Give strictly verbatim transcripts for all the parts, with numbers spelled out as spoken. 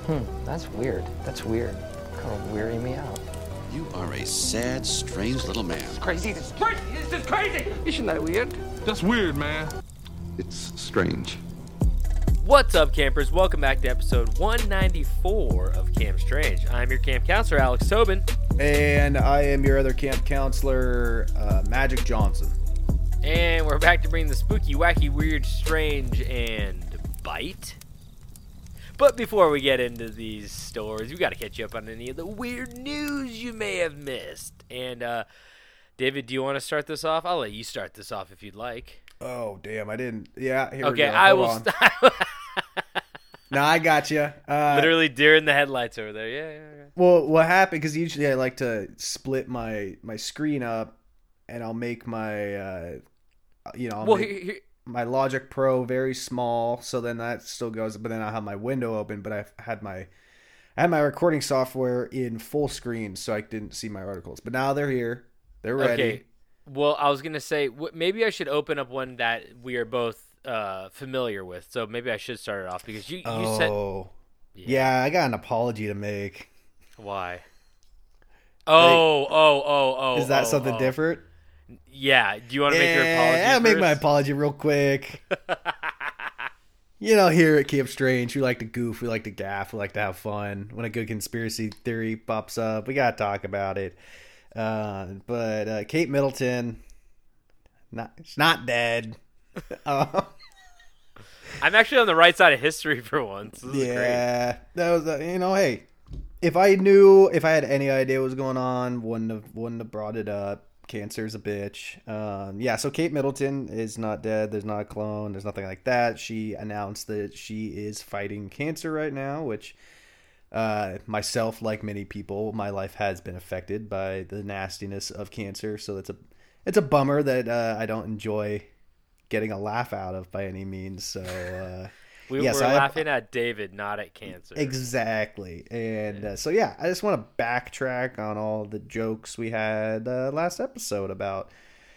Hmm, that's weird. That's weird. Kind of wearing me out. You are a sad, strange little man. It's crazy. This is crazy. This is crazy. Isn't that weird? That's weird, man. It's strange. What's up, campers? Welcome back to episode one ninety-four of Camp Strange. I'm your camp counselor, Alex Tobin. And I am your other camp counselor, uh, Magic Johnson. And we're back to bring the spooky, wacky, weird, strange, and bite. But before we get into these stories, we got to catch you up on any of the weird news you may have missed. And, uh, David, do you want to start this off? I'll let you start this off if you'd like. Oh, damn, I didn't. Yeah, here okay, we go. I Hold will on. start. No, I got you. Uh, Literally deer in the headlights over there. Yeah, yeah, yeah. Well, what happened, because usually I like to split my, my screen up, and I'll make my, uh, you know, I'll Well, make here, here, my Logic Pro very small, so then that still goes, but then I'll have my window open, but I've had my, I had my recording software in full screen, so I didn't see my articles. But now they're here. They're ready. Okay. Well, I was going to say, w- maybe I should open up one that we are both uh, familiar with. So maybe I should start it off because you, you oh. said... Yeah. yeah, I got an apology to make. Why? Oh, like, oh, oh, oh. Is that oh, something oh. different? Yeah. Do you want to make yeah, your apology I'll first? make my apology real quick. You know, here at Camp Strange, we like to goof, we like to gaff, we like to have fun. When a good conspiracy theory pops up, we got to talk about it. Uh, but uh, Kate Middleton, not she's not dead. uh, I'm actually on the right side of history for once. This is yeah, great. that was uh, you know, hey, if I knew, if I had any idea what was going on, wouldn't have wouldn't have brought it up. Cancer's a bitch. Um, yeah, so Kate Middleton is not dead. There's not a clone. There's nothing like that. She announced that she is fighting cancer right now, which uh, myself, like many people, my life has been affected by the nastiness of cancer. So it's a it's a bummer that uh, I don't enjoy getting a laugh out of by any means. So uh, we yes, were I, laughing at David, not at cancer. Exactly. And uh, so, yeah, I just want to backtrack on all the jokes we had uh, last episode about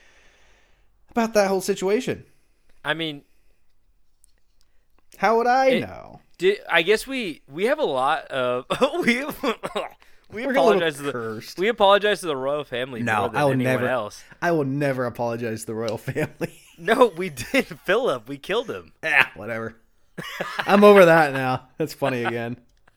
about that whole situation. I mean, how would I it, know? Did, I guess we we have a lot of we we We're apologize to the cursed. we apologize to the royal family No, more than I will anyone never. else. I will never apologize to the royal family. No, we did. Philip, we killed him. Yeah, whatever. I'm over that now. That's funny again.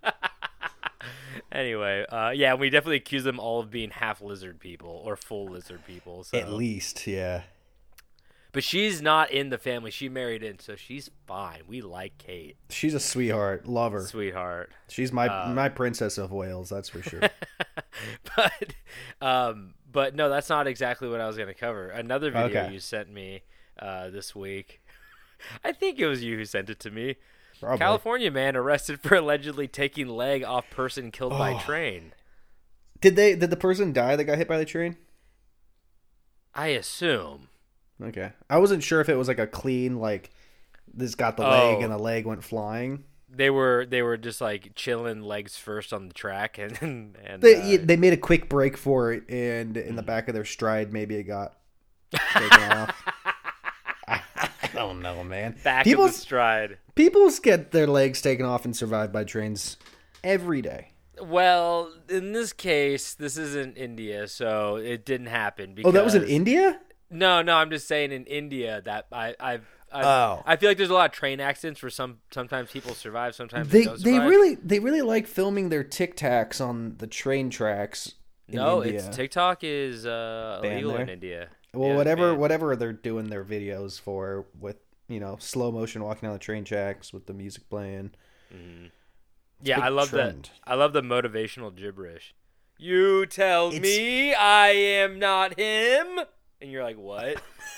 Anyway, uh, yeah, we definitely accuse them all of being half lizard people or full lizard people. So. At least, yeah. But she's not in the family. She married in, so she's fine. We like Kate. She's a sweetheart. Love her. Sweetheart. She's my uh, my princess of Wales, that's for sure. but, um, but no, that's not exactly what I was going to cover. Another video Okay. you sent me uh, this week. I think it was you who sent it to me. Probably. California man arrested for allegedly taking leg off person killed Oh. by train. Did they? Did the person die that got hit by the train? I assume. Okay. I wasn't sure if it was like a clean, like, this got the Oh. leg and the leg went flying. They were they were just like chilling legs first on the track and and They uh, they made a quick break for it, and in the back of their stride, maybe it got taken off. I, I don't know, man. back People's, of the stride. People's get their legs taken off and survive by trains every day. Well, in this case, this isn't India, so it didn't happen. Because, Oh, that was in India? No, no, I'm just saying in India that I I've. I've Oh. I feel like there's a lot of train accidents where some sometimes people survive, sometimes They they don't they survive. really they really like filming their Tic Tacs on the train tracks. In no, India. it's TikTok is uh, Banned illegal there? in India. Well, Yeah, whatever banned. whatever they're doing their videos for, with, you know, slow motion walking down the train tracks with the music playing. Yeah, big I love trend. that. I love the motivational gibberish. You tell It's- me I am not him, and you're like, what?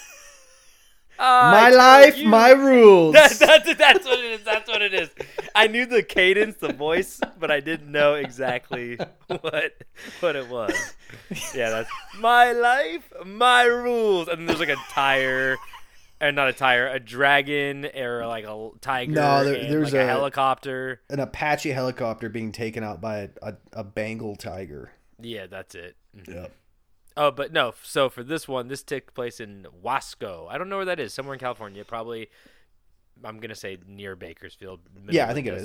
My I told life, you. my rules. That, that's, that's what it is. That's what it is. I knew the cadence, the voice, but I didn't know exactly what what it was. Yeah, that's my life, my rules. And then there's like a tire, and not a tire, a dragon, or like a tiger. No, there- and there's like a, a- helicopter. An Apache helicopter being taken out by a, a, a Bengal tiger. Yeah, that's it. Mhm. Yep. Oh, but no. So for this one, this took place in Wasco. I don't know where that is. Somewhere in California, probably. I'm gonna say near Bakersfield. middle Yeah, of I the think it is. desert.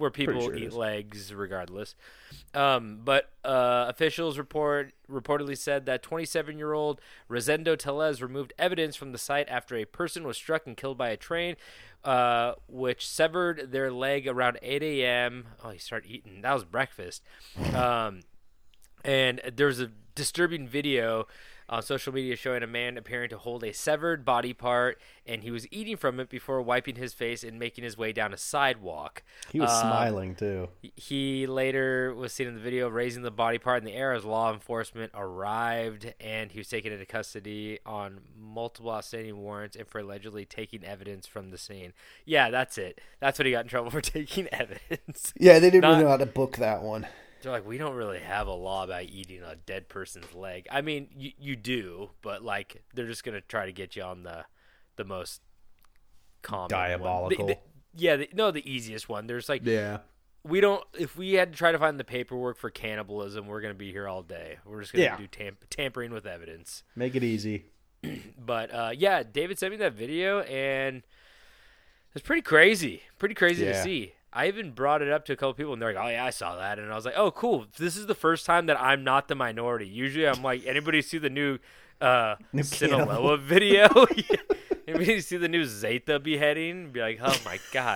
where people sure it eat is. legs regardless. Um, but uh, officials report reportedly said that twenty-seven-year-old Rosendo Tellez removed evidence from the site after a person was struck and killed by a train, uh, which severed their leg around eight a.m. Oh, he started eating. That was breakfast. Um, and there's a disturbing video on social media showing a man appearing to hold a severed body part, and he was eating from it before wiping his face and making his way down a sidewalk. He was Um, smiling too. He later was seen in the video raising the body part in the air as law enforcement arrived, and he was taken into custody on multiple outstanding warrants and for allegedly taking evidence from the scene. Yeah, that's it. That's what he got in trouble for, taking evidence. Yeah, they didn't Not- really know how to book that one. They're like, we don't really have a law about eating a dead person's leg. I mean, you, you do, but like they're just gonna try to get you on the the most common one. Diabolical. The- the- yeah, the, no, the easiest one. There's like Yeah. we don't. If we had to try to find the paperwork for cannibalism, we're gonna be here all day. We're just gonna Yeah. do tam- tampering with evidence. Make it easy. But uh, yeah, David sent me that video, and it's pretty crazy. Pretty crazy to Yeah. see. I even brought it up to a couple people, and they're like, "Oh yeah, I saw that," and I was like, "Oh cool, this is the first time that I'm not the minority." Usually, I'm like, "Anybody see the new uh, New Sinaloa cannibal. video? Anybody see the new Zeta beheading?" Be like, "Oh my god."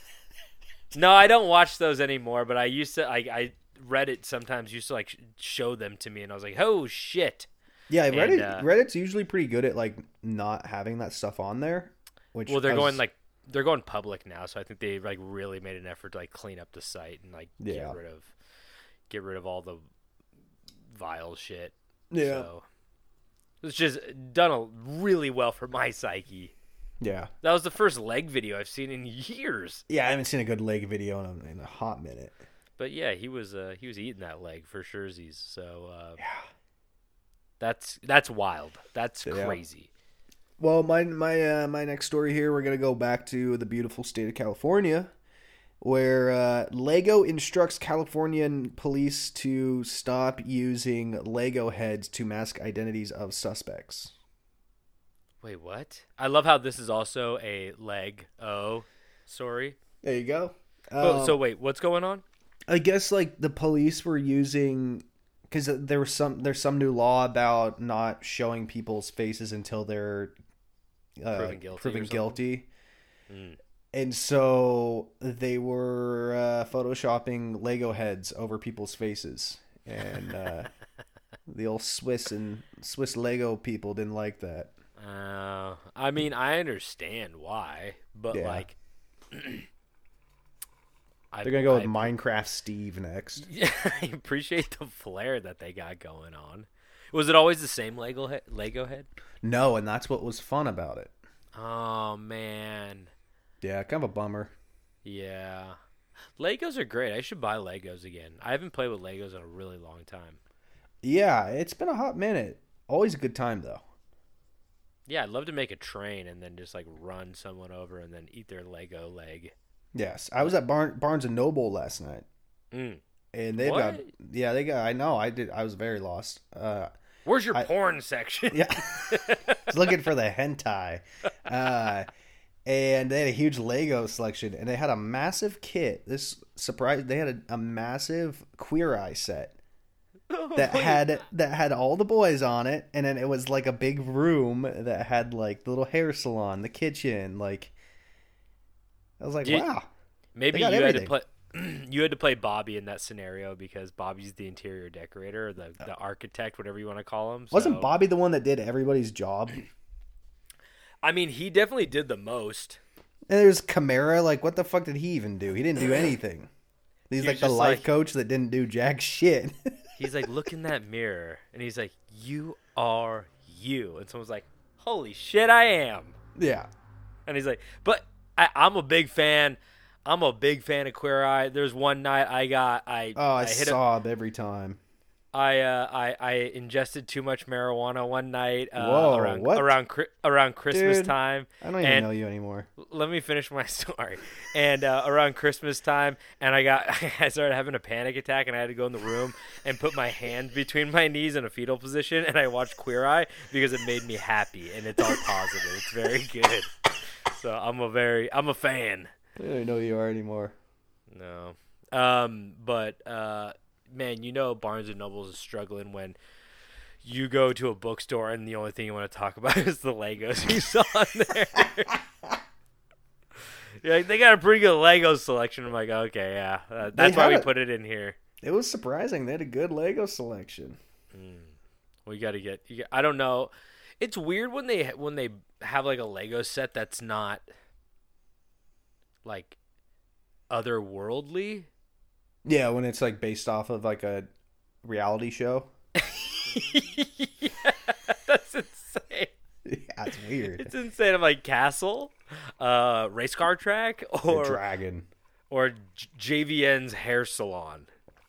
No, I don't watch those anymore, but I used to. I, I Reddit sometimes used to like sh- show them to me, and I was like, "Oh shit." Yeah, Reddit. uh, Reddit's usually pretty good at like not having that stuff on there. Which Well, they're I was- going like they're going public now, so I think they like really made an effort to like clean up the site and like Yeah. get rid of get rid of all the vile shit. Yeah. So it's just done a, really well for my psyche. Yeah. That was the first leg video I've seen in years. Yeah, I haven't seen a good leg video in a, in a hot minute. But yeah, he was uh, he was eating that leg for surezies. So uh, yeah, that's that's wild. That's Yeah. crazy. Well, my my uh, my next story here, we're gonna go back to the beautiful state of California, where uh, Lego instructs Californian police to stop using Lego heads to mask identities of suspects. Wait, what? I love how this is also a leg oh story. There you go. Oh, Um, so wait, what's going on? I guess like the police were using, because there was some there's some new law about not showing people's faces until they're uh, Proven guilty or proven something? guilty. Mm. And so they were uh, photoshopping Lego heads over people's faces, and uh, the old Swiss and Swiss Lego people didn't like that. Uh, I mean, I understand why, but Yeah. like, I, They're gonna go with I, Minecraft Steve next. Yeah, I appreciate the flair that they got going on. Was it always the same Lego head? Lego head? No, and that's what was fun about it. Oh man, Yeah, kind of a bummer. yeah. Legos are great. I should buy Legos again. I haven't played with Legos in a really long time. Yeah, it's been a hot minute. Always a good time though. Yeah, I'd love to make a train and then just like run someone over and then eat their Lego leg. Yes, I was at Barn, Barnes and Noble last night, Mm. and they've got What? yeah they got. I know I did. I was very lost. Uh, Where's your I- porn section? yeah, I was looking for the hentai, uh, and they had a huge Lego selection, and they had a massive kit. This surprise, they had a, a massive Queer Eye set that had that had all the boys on it, and then it was like a big room that had like the little hair salon, the kitchen, like. I was like, Did- wow. Maybe They you got had everything. to play. You had to play Bobby in that scenario because Bobby's the interior decorator, or the the architect, whatever you want to call him. Wasn't so- Bobby the one that did everybody's job? I mean, he definitely did the most. And there's Camara. Like, what the fuck did he even do? He didn't do anything. He's He like was the just life like- coach that didn't do jack shit. He's like, look in that mirror, and he's like, you are you. And someone's like, holy shit, I am. yeah. And he's like, but I, I'm a big fan. I'm a big fan of Queer Eye. There's one night I got I Oh, I, I hit a, sob every time. I uh I, I ingested too much marijuana one night uh, Whoa, around what? around Chri- around Christmas Dude, time. I don't even and know you anymore. let me finish my story. And uh, around Christmas time, and I got I started having a panic attack, and I had to go in the room and put my hand between my knees in a fetal position, and I watched Queer Eye because it made me happy, and it's all positive. It's very good. So I'm a very I'm a fan. I don't even know who you are anymore. No. Um, but uh, man, you know Barnes and Noble is struggling when you go to a bookstore and the only thing you want to talk about is the Legos you saw in there. You're like, they got a pretty good Lego selection. I'm like, okay, yeah, uh, that's why we a- put it in here. It was surprising. They had a good Lego selection. We got to get. You got, I don't know. It's weird when they when they have like a Lego set that's not like otherworldly. Yeah, when it's like based off of like a reality show. Yeah, that's insane. Yeah, it's weird. It's insane. I'm like castle, uh, race car track, The or dragon. or J- J V N's hair salon.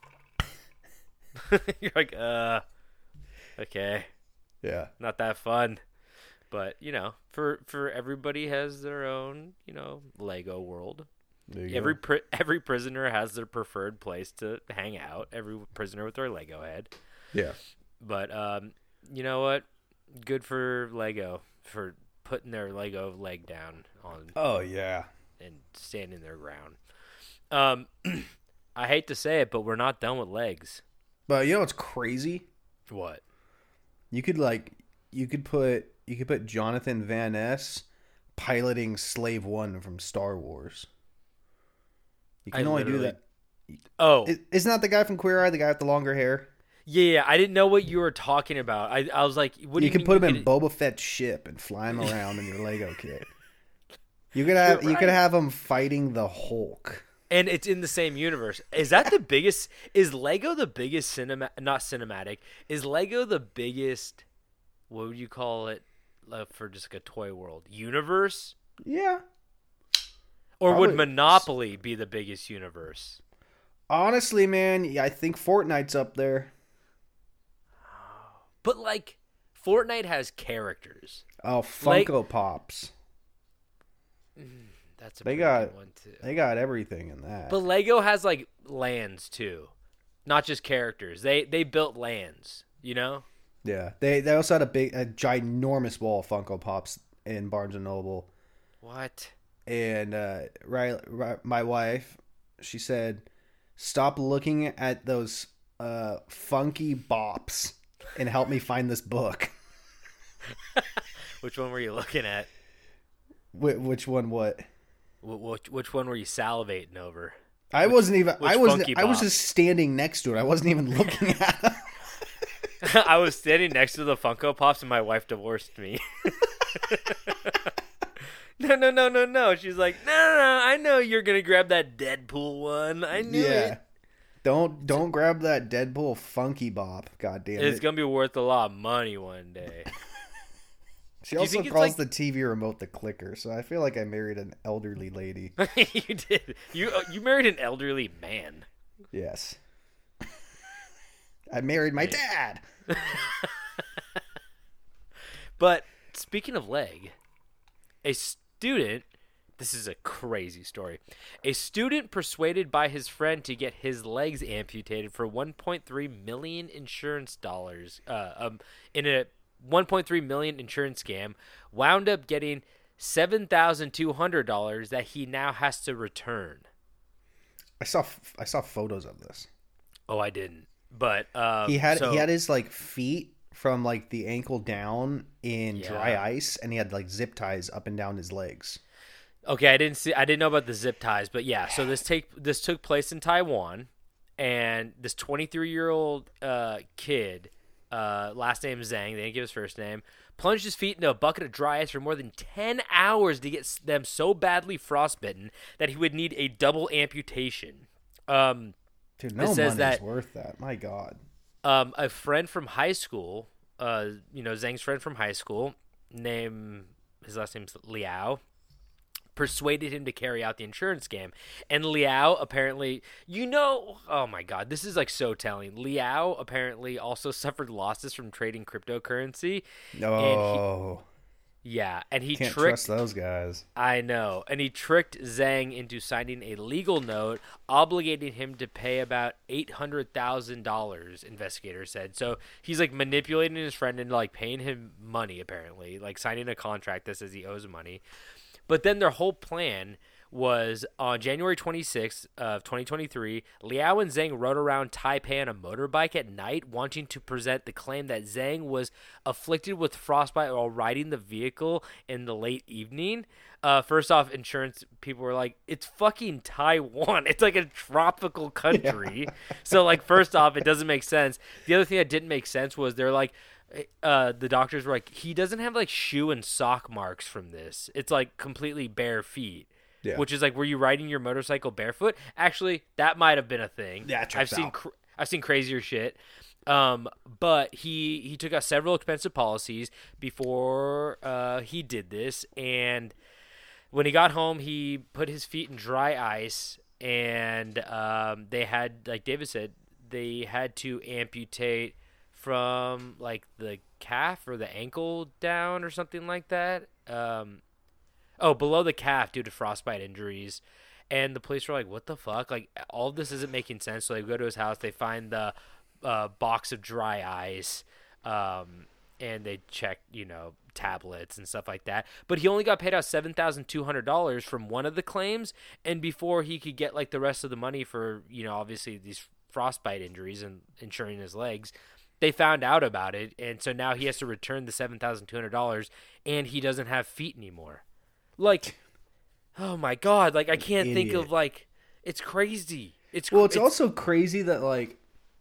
You're like, uh, okay, Yeah. not that fun. But you know, for for everybody has their own, you know, Lego world. There you Every go. pri- every prisoner has their preferred place to hang out. Every prisoner with their Lego head. Yeah. But um, you know what? Good for Lego for putting their Lego leg down on Oh yeah. and standing their ground. Um, I hate to say it, but we're not done with legs. But you know what's crazy? What? You could like you could put you could put Jonathan Van Ness piloting Slave One from Star Wars. You can I only do literally- that. Oh, I- Isn't that the guy from Queer Eye, the guy with the longer hair? yeah. I didn't know what you were talking about. I I was like, what do You you can mean put him you in could- Boba Fett's ship and fly him around in your Lego kit. You could have You're you could right. have him fighting the Hulk. And it's in the same universe. Is that the biggest? Is Lego the biggest cinema? Not cinematic. Is Lego the biggest? What would you call it uh, for just like a toy world universe? Yeah. Or would Probably- Monopoly be the biggest universe? Honestly, man, yeah, I think Fortnite's up there. But like, Fortnite has characters. Oh, Like- Funko Pops. That's a They pretty got good one too. they got everything in that. But Lego has like lands too, not just characters. They they built lands. You know. Yeah, they they also had a big, a ginormous wall of Funko Pops in Barnes and Noble, What? and uh, right, right, my wife, she said, "Stop looking at those uh, funky bops and help me find this book." Which one were you looking at? Wh- which one? What? Wh- Which which one were you salivating over? I wasn't even. which I was. Funky I was Bop? just standing next to it. I wasn't even looking at it. I was standing next to the Funko Pops and my wife divorced me. no, no, no, no, no. She's like, no, no, no. I know you're gonna grab that Deadpool one. I knew Yeah. it. Don't don't grab that Deadpool Funky Bop. God damn It's it. gonna be worth a lot of money one day. She you also think it's calls like- the T V remote the clicker, so I feel like I married an elderly lady. You did. You uh, you married an elderly man. Yes. I married my dad. But speaking of leg, a student. This is a crazy story. A student persuaded by his friend to get his legs amputated for one point three million insurance dollars. Uh, um, in a one point three million insurance scam, wound up getting seven thousand two hundred dollars that he now has to return. I saw I saw photos of this. Oh, I didn't. But um, He had so- he had his like feet from like the ankle down in Yeah. dry ice, and he had like zip ties up and down his legs. Okay, I didn't see. I didn't know about the zip ties, but yeah. So this take this took place in Taiwan, and this twenty-three year old uh, kid, uh, last name Zhang, they didn't give his first name, plunged his feet into a bucket of dry ice for more than ten hours to get s- them so badly frostbitten that he would need a double amputation. Um, Dude, no It says money's that- worth that. My God. um, a friend from high school, uh, you know, Zhang's friend from high school, name his last name's Liao, persuaded him to carry out the insurance scam. And Liao apparently, you know, oh my God, this is like so telling. Liao apparently also suffered losses from trading cryptocurrency. No, Yeah, and he can't tricked. trust those guys. I know. And he tricked Zhang into signing a legal note obligating him to pay about eight hundred thousand dollars, investigators said. So he's like manipulating his friend into like paying him money, apparently, like signing a contract that says he owes him money. But then their whole plan was on January twenty-sixth of twenty twenty-three, Liao and Zhang rode around Taipei on a motorbike at night, wanting to present the claim that Zhang was afflicted with frostbite while riding the vehicle in the late evening. Uh, first off, insurance people were like, it's fucking Taiwan. It's like a tropical country. Yeah. So, like, first off, it doesn't make sense. The other thing that didn't make sense was they're like, uh, the doctors were like, he doesn't have, like, shoe and sock marks from this. It's, like, completely bare feet. Yeah. Which is like, were you riding your motorcycle barefoot? Actually, that might have been a thing. Yeah, I've seen cr- I've seen crazier shit. Um, but he he took out several expensive policies before uh, he did this, and when he got home, he put his feet in dry ice, and um, they had, like David said, they had to amputate from like the calf or the ankle down or something like that. Um, Oh, below the calf due to frostbite injuries. And the police were like, what the fuck? Like, all of this isn't making sense. So they go to his house. They find the uh, box of dry ice. Um, and they check, you know, tablets and stuff like that. But he only got paid out seven thousand two hundred dollars from one of the claims. And before he could get, like, the rest of the money for, you know, obviously these frostbite injuries and insuring his legs, they found out about it. And so now he has to return the seven thousand two hundred dollars. And he doesn't have feet anymore. Like, oh my God! Like, I can't Idiot. think of, like, it's crazy. It's well, it's, it's also crazy that, like,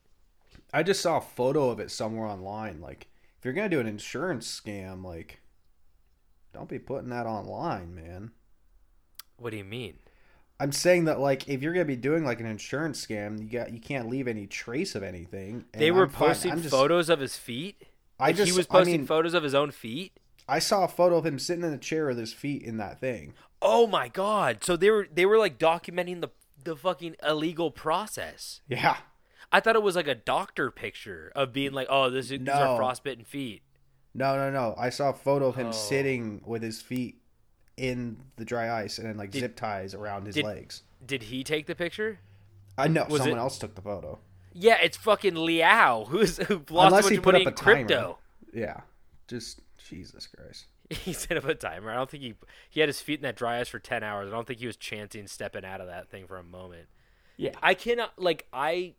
I just saw a photo of it somewhere online. Like, if you're gonna do an insurance scam, like, don't be putting that online, man. What do you mean? I'm saying that, like, if you're gonna be doing like an insurance scam, you got you can't leave any trace of anything. They were I'm fine. posting I'm just, photos of his feet. I Like, just he was posting I mean, photos of his own feet. I saw a photo of him sitting in a chair with his feet in that thing. Oh my God! So they were they were like documenting the the fucking illegal process. Yeah. I thought it was like a doctor picture of being like, oh, this is, these are No. frostbitten feet. No, no, no. I saw a photo of him Oh. sitting with his feet in the dry ice and then like Did- zip ties around his did- legs. Did he take the picture? I know Was someone it- else took the photo. Yeah, it's fucking Liao who's who lost Unless a bunch he of put money up in a timer. crypto. Yeah. Just Jesus Christ. He set up a timer. I don't think he he had his feet in that dry ice for ten hours. I don't think he was chancing stepping out of that thing for a moment. Yeah. I cannot like I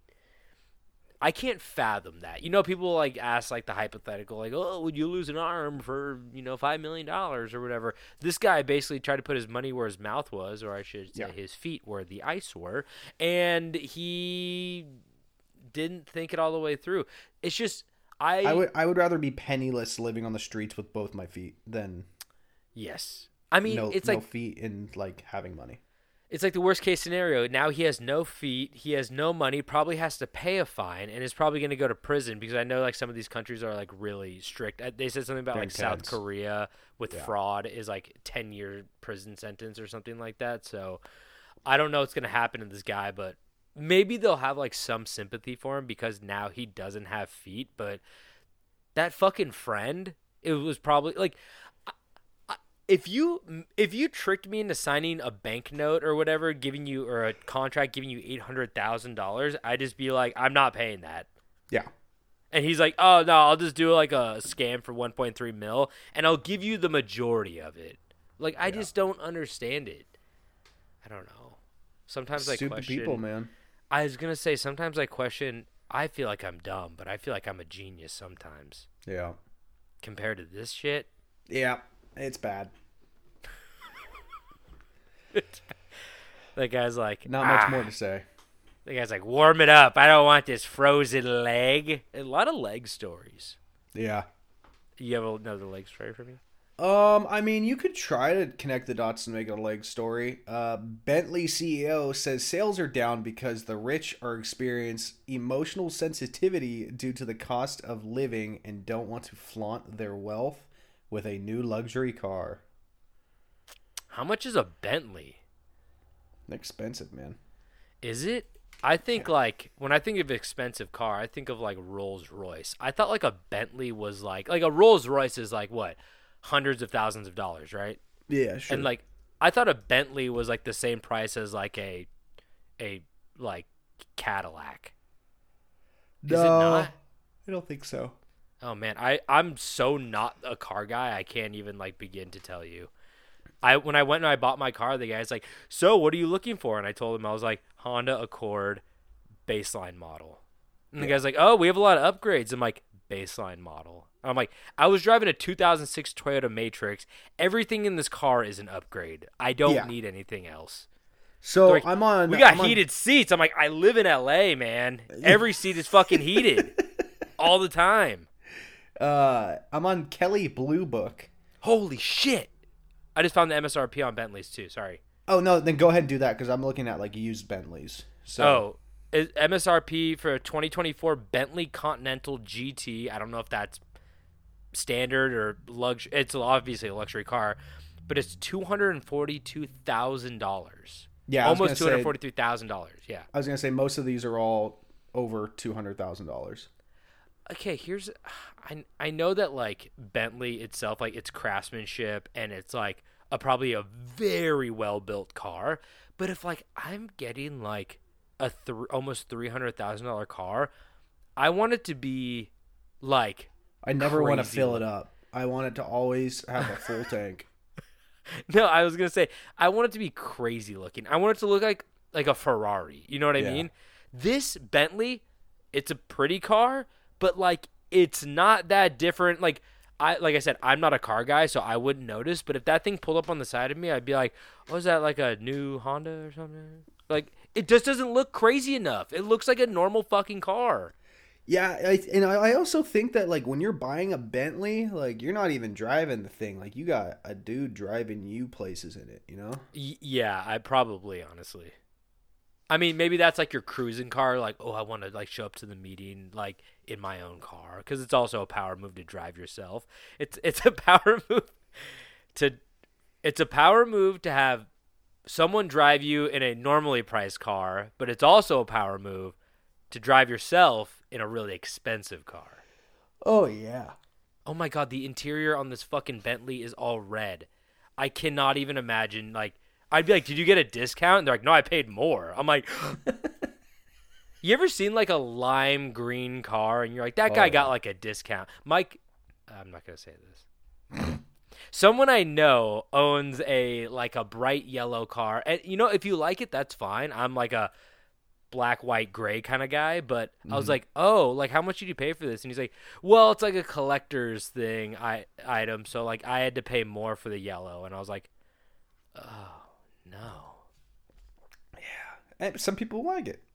I can't fathom that. You know, people like ask like the hypothetical, like, oh, would you lose an arm for, you know, five million dollars or whatever? This guy basically tried to put his money where his mouth was, or I should say Yeah. his feet where the ice were, and he didn't think it all the way through. It's just I I would I would rather be penniless living on the streets with both my feet than yes. I mean, no, it's no like feet and like having money. It's like the worst case scenario. Now he has no feet, he has no money, probably has to pay a fine, and is probably going to go to prison because I know like some of these countries are like really strict. Uh, They said something about They're like South intense. Korea with Yeah. fraud is like ten year prison sentence or something like that. So I don't know what's going to happen to this guy, but maybe they'll have like some sympathy for him because now he doesn't have feet. But that fucking friend, it was probably like. If you if you tricked me into signing a banknote or whatever, giving you or a contract giving you eight hundred thousand dollars, I'd just be like, I'm not paying that. Yeah. And he's like, oh no, I'll just do like a scam for one point three mil, and I'll give you the majority of it. Like I Yeah. just don't understand it. I don't know. Sometimes I Stupid question. people, man. I was gonna say sometimes I question. I feel like I'm dumb, but I feel like I'm a genius sometimes Yeah. compared to this shit. Yeah. It's bad. That guy's like, Not much "Ah." more to say. The guy's like, warm it up. I don't want this frozen leg. A lot of leg stories. Yeah. You have another leg story for me? Um, I mean, you could try to connect the dots and make a leg story. Uh, Bentley C E O says sales are down because the rich are experience emotional sensitivity due to the cost of living and don't want to flaunt their wealth with a new luxury car. How much is a Bentley? Expensive, man. Is it? I think like when I think of expensive car, I think of like Rolls Royce. I thought like a Bentley was like like a Rolls Royce is like what? Hundreds of thousands of dollars, right? Yeah, sure. And like I thought a Bentley was like the same price as like a a like Cadillac. no, Is it not? I don't think so. Oh man, I I'm so not a car guy. I can't even like begin to tell you. I when I went and I bought my car, the guy's like, "So, what are you looking for?" And I told him I was like, "Honda Accord baseline model." And the Yeah. guy's like, "Oh, we have a lot of upgrades." I'm like, "Baseline model." And I'm like, "I was driving a two thousand six Toyota Matrix. Everything in this car is an upgrade. I don't Yeah. need anything else." So They're like, I'm on. We got I'm on- heated seats. I'm like, I live in L A, man. Every seat is fucking heated all the time. Uh, I'm on Kelly Blue Book. Holy shit! I just found the M S R P on Bentleys too. Sorry. Oh no, then go ahead and do that because I'm looking at like used Bentleys. So Oh, is M S R P for a twenty twenty-four Bentley Continental G T. I don't know if that's standard or luxury. It's obviously a luxury car, but it's two hundred forty-two thousand dollars. yeah, I was Almost two gonna hundred say, forty-three thousand dollars. Yeah. I was gonna say most of these are all over two hundred thousand dollars. Okay, here's I I know that like Bentley itself, like its craftsmanship and it's like a probably a very well built car, but if like I'm getting like a th- almost three hundred thousand dollar car, I want it to be like I never want to crazy fill it looking. up. I want it to always have a full tank. No, I was gonna say I want it to be crazy looking. I want it to look like like a Ferrari. You know what I Yeah. mean? This Bentley, it's a pretty car, but like it's not that different. Like I like I said, I'm not a car guy, so I wouldn't notice. But if that thing pulled up on the side of me, I'd be like, "Oh, is that like a new Honda or something?" Like it just doesn't look crazy enough. It looks like a normal fucking car. Yeah, I, and I I also think that like when you're buying a Bentley, like you're not even driving the thing. Like you got a dude driving you places in it. You know? Y- yeah, I probably honestly. I mean, maybe that's like your cruising car. Like, oh, I want to like show up to the meeting like in my own car because it's also a power move to drive yourself. It's it's a power move to it's a power move to have someone drive you in a normally priced car, but it's also a power move to drive yourself in a really expensive car. Oh yeah. Oh my god, the interior on this fucking Bentley is all red. I cannot even imagine like. I'd be like, did you get a discount? And they're like, no, I paid more. I'm like, you ever seen like a lime green car and you're like, that guy Oh. got like a discount? Mike, I'm not going to say this. Someone I know owns a like a bright yellow car. And you know, if you like it, that's fine. I'm like a black, white, gray kind of guy. But I was like, oh, like how much did you pay for this? And he's like, well, it's like a collector's thing I, item. So like I had to pay more for the yellow. And I was like, oh. No. And some people like it.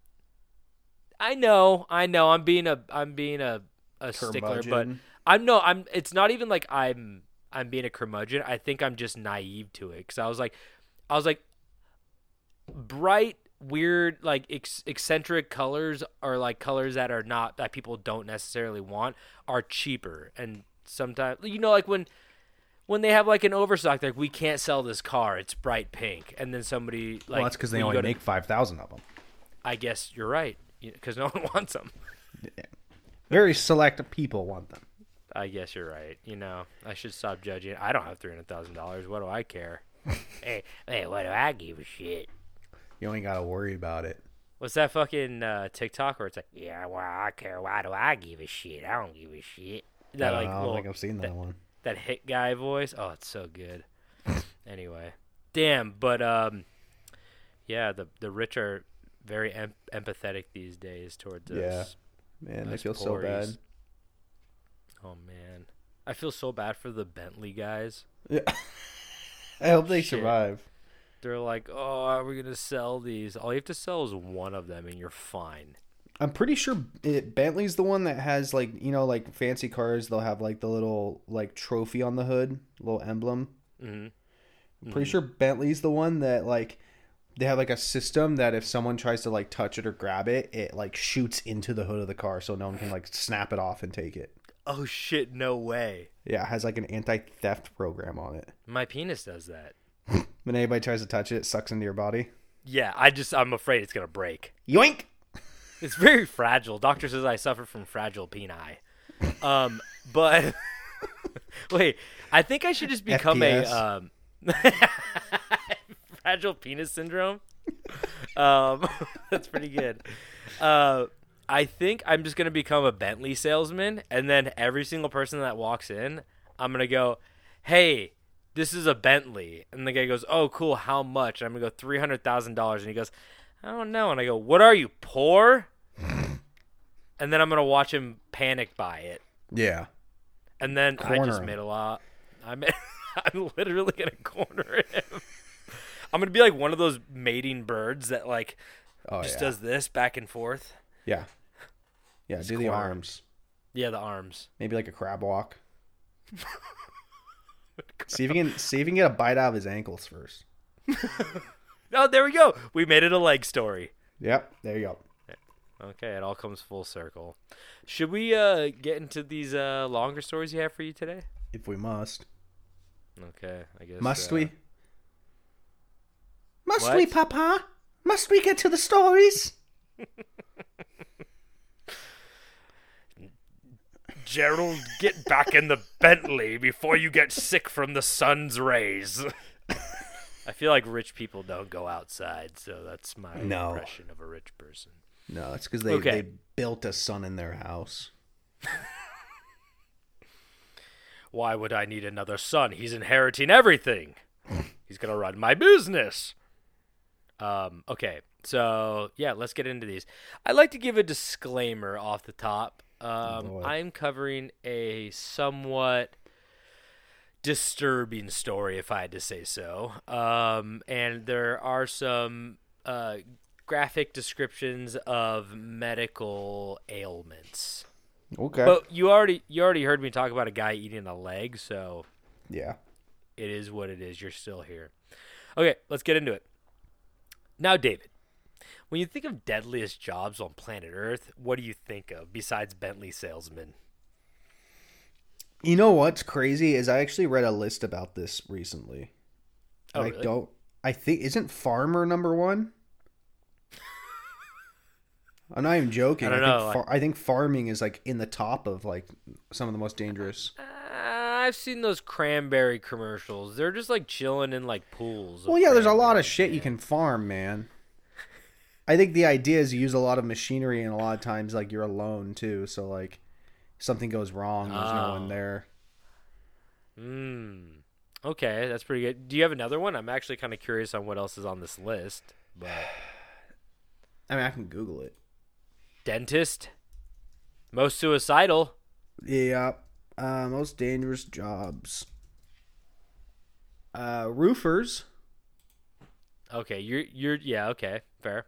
I know, I know. I'm being a I'm being a, a stickler, but Curmudgeon. I'm no, I'm it's not even like I'm I'm being a curmudgeon. I think I'm just naive to it cuz I was like I was like bright, weird, like ex- eccentric colors are like colors that are not that people don't necessarily want are cheaper and sometimes you know like when when they have like an overstock, they're like, we can't sell this car. It's bright pink. And then somebody like, Well, that's because they when you only go to- make five thousand of them. I guess you're right. Because no one wants them. Very select people want them. I guess you're right. You know, I should stop judging. I don't have three hundred thousand dollars. What do I care? hey, hey, what do I give a shit? You ain't got to worry about it. What's that fucking uh, TikTok where it's like, yeah, well, I care. Why do I give a shit? I don't give a shit. That I like don't, know, I don't little, think I've seen that, one. that hit guy voice. Oh, it's so good. Anyway, damn. But um, yeah, the the rich are very em- empathetic these days towards Yeah. us. Man, I Us feel so pories. bad. Oh man, I feel so bad for the Bentley guys. Yeah. I hope they Shit. survive. They're like, oh, are we gonna sell these? All you have to sell is one of them, and you're fine. I'm pretty sure it, Bentley's the one that has like, you know, like fancy cars. They'll have like the little like trophy on the hood, little emblem. Mm-hmm. I'm pretty sure Bentley's the one that like they have like a system that if someone tries to like touch it or grab it, it like shoots into the hood of the car so no one can like snap it off and take it. Oh shit, no way. Yeah, it has like an anti-theft program on it. My penis does that. When anybody tries to touch it, it sucks into your body. Yeah, I just I'm afraid it's gonna break. Yoink! It's very fragile. Doctor says I suffer from fragile peni. Um, but wait, I think I should just become F P S. a um, fragile penis syndrome. Um, that's pretty good. Uh, I think I'm just gonna become a Bentley salesman, and then every single person that walks in, I'm gonna go, "Hey, this is a Bentley. And the guy goes, oh, cool, how much? And I'm going to go three hundred thousand dollars. And he goes, I don't know. And I go, what are you, poor? And then I'm going to watch him panic buy it. Yeah. And then Corner I just him. made a lot. I made, I'm literally going to corner him. I'm going to be like one of those mating birds that like Oh, just yeah. does this back and forth. Yeah. Yeah, Just do the corner. arms. Yeah, the arms. Maybe like a crab walk. see if you can see if you can get a bite out of his ankles first. Oh, there we go. We made it a leg story. Yep, there you go. Okay, it all comes full circle. Should we uh, get into these uh, longer stories you have for you today? If we must. Okay, I guess. Must uh, we? Must What? we, Papa? Must we get to the stories? Gerald, get back in the Bentley before you get sick from the sun's rays. I feel like rich people don't go outside, so that's my No. impression of a rich person. No, it's because they, Okay. they built a sun in their house. Why would I need another son? He's inheriting everything. He's going to run my business. Um, okay, so yeah, let's get into these. I'd like to give a disclaimer off the top. Um, boy. I'm covering a somewhat disturbing story, if I had to say so. Um, and there are some uh, graphic descriptions of medical ailments. Okay. But you already you already heard me talk about a guy eating a leg, so yeah. it is what it is. You're still here. Okay, let's get into it. Now, David, when you think of deadliest jobs on planet Earth, what do you think of besides Bentley salesman? You know what's crazy is I actually read a list about this recently. Oh, I really? don't. I think isn't farmer number one? I'm not even joking. I don't think know, Far, I think farming is like in the top of like some of the most dangerous. Uh, I've seen those cranberry commercials. They're just like chilling in like pools. of Well, yeah, there's a lot of cranberries, shit man. you can farm, man. I think the idea is you use a lot of machinery, and a lot of times like you're alone too. So like, if something goes wrong, there's no Oh. one there. Hmm. Okay, that's pretty good. Do you have another one? I'm actually kind of curious on what else is on this list. But I mean, I can Google it. dentist, most suicidal. Yeah. Uh, most dangerous jobs. Uh, roofers. Okay, you're you're yeah. Okay, fair.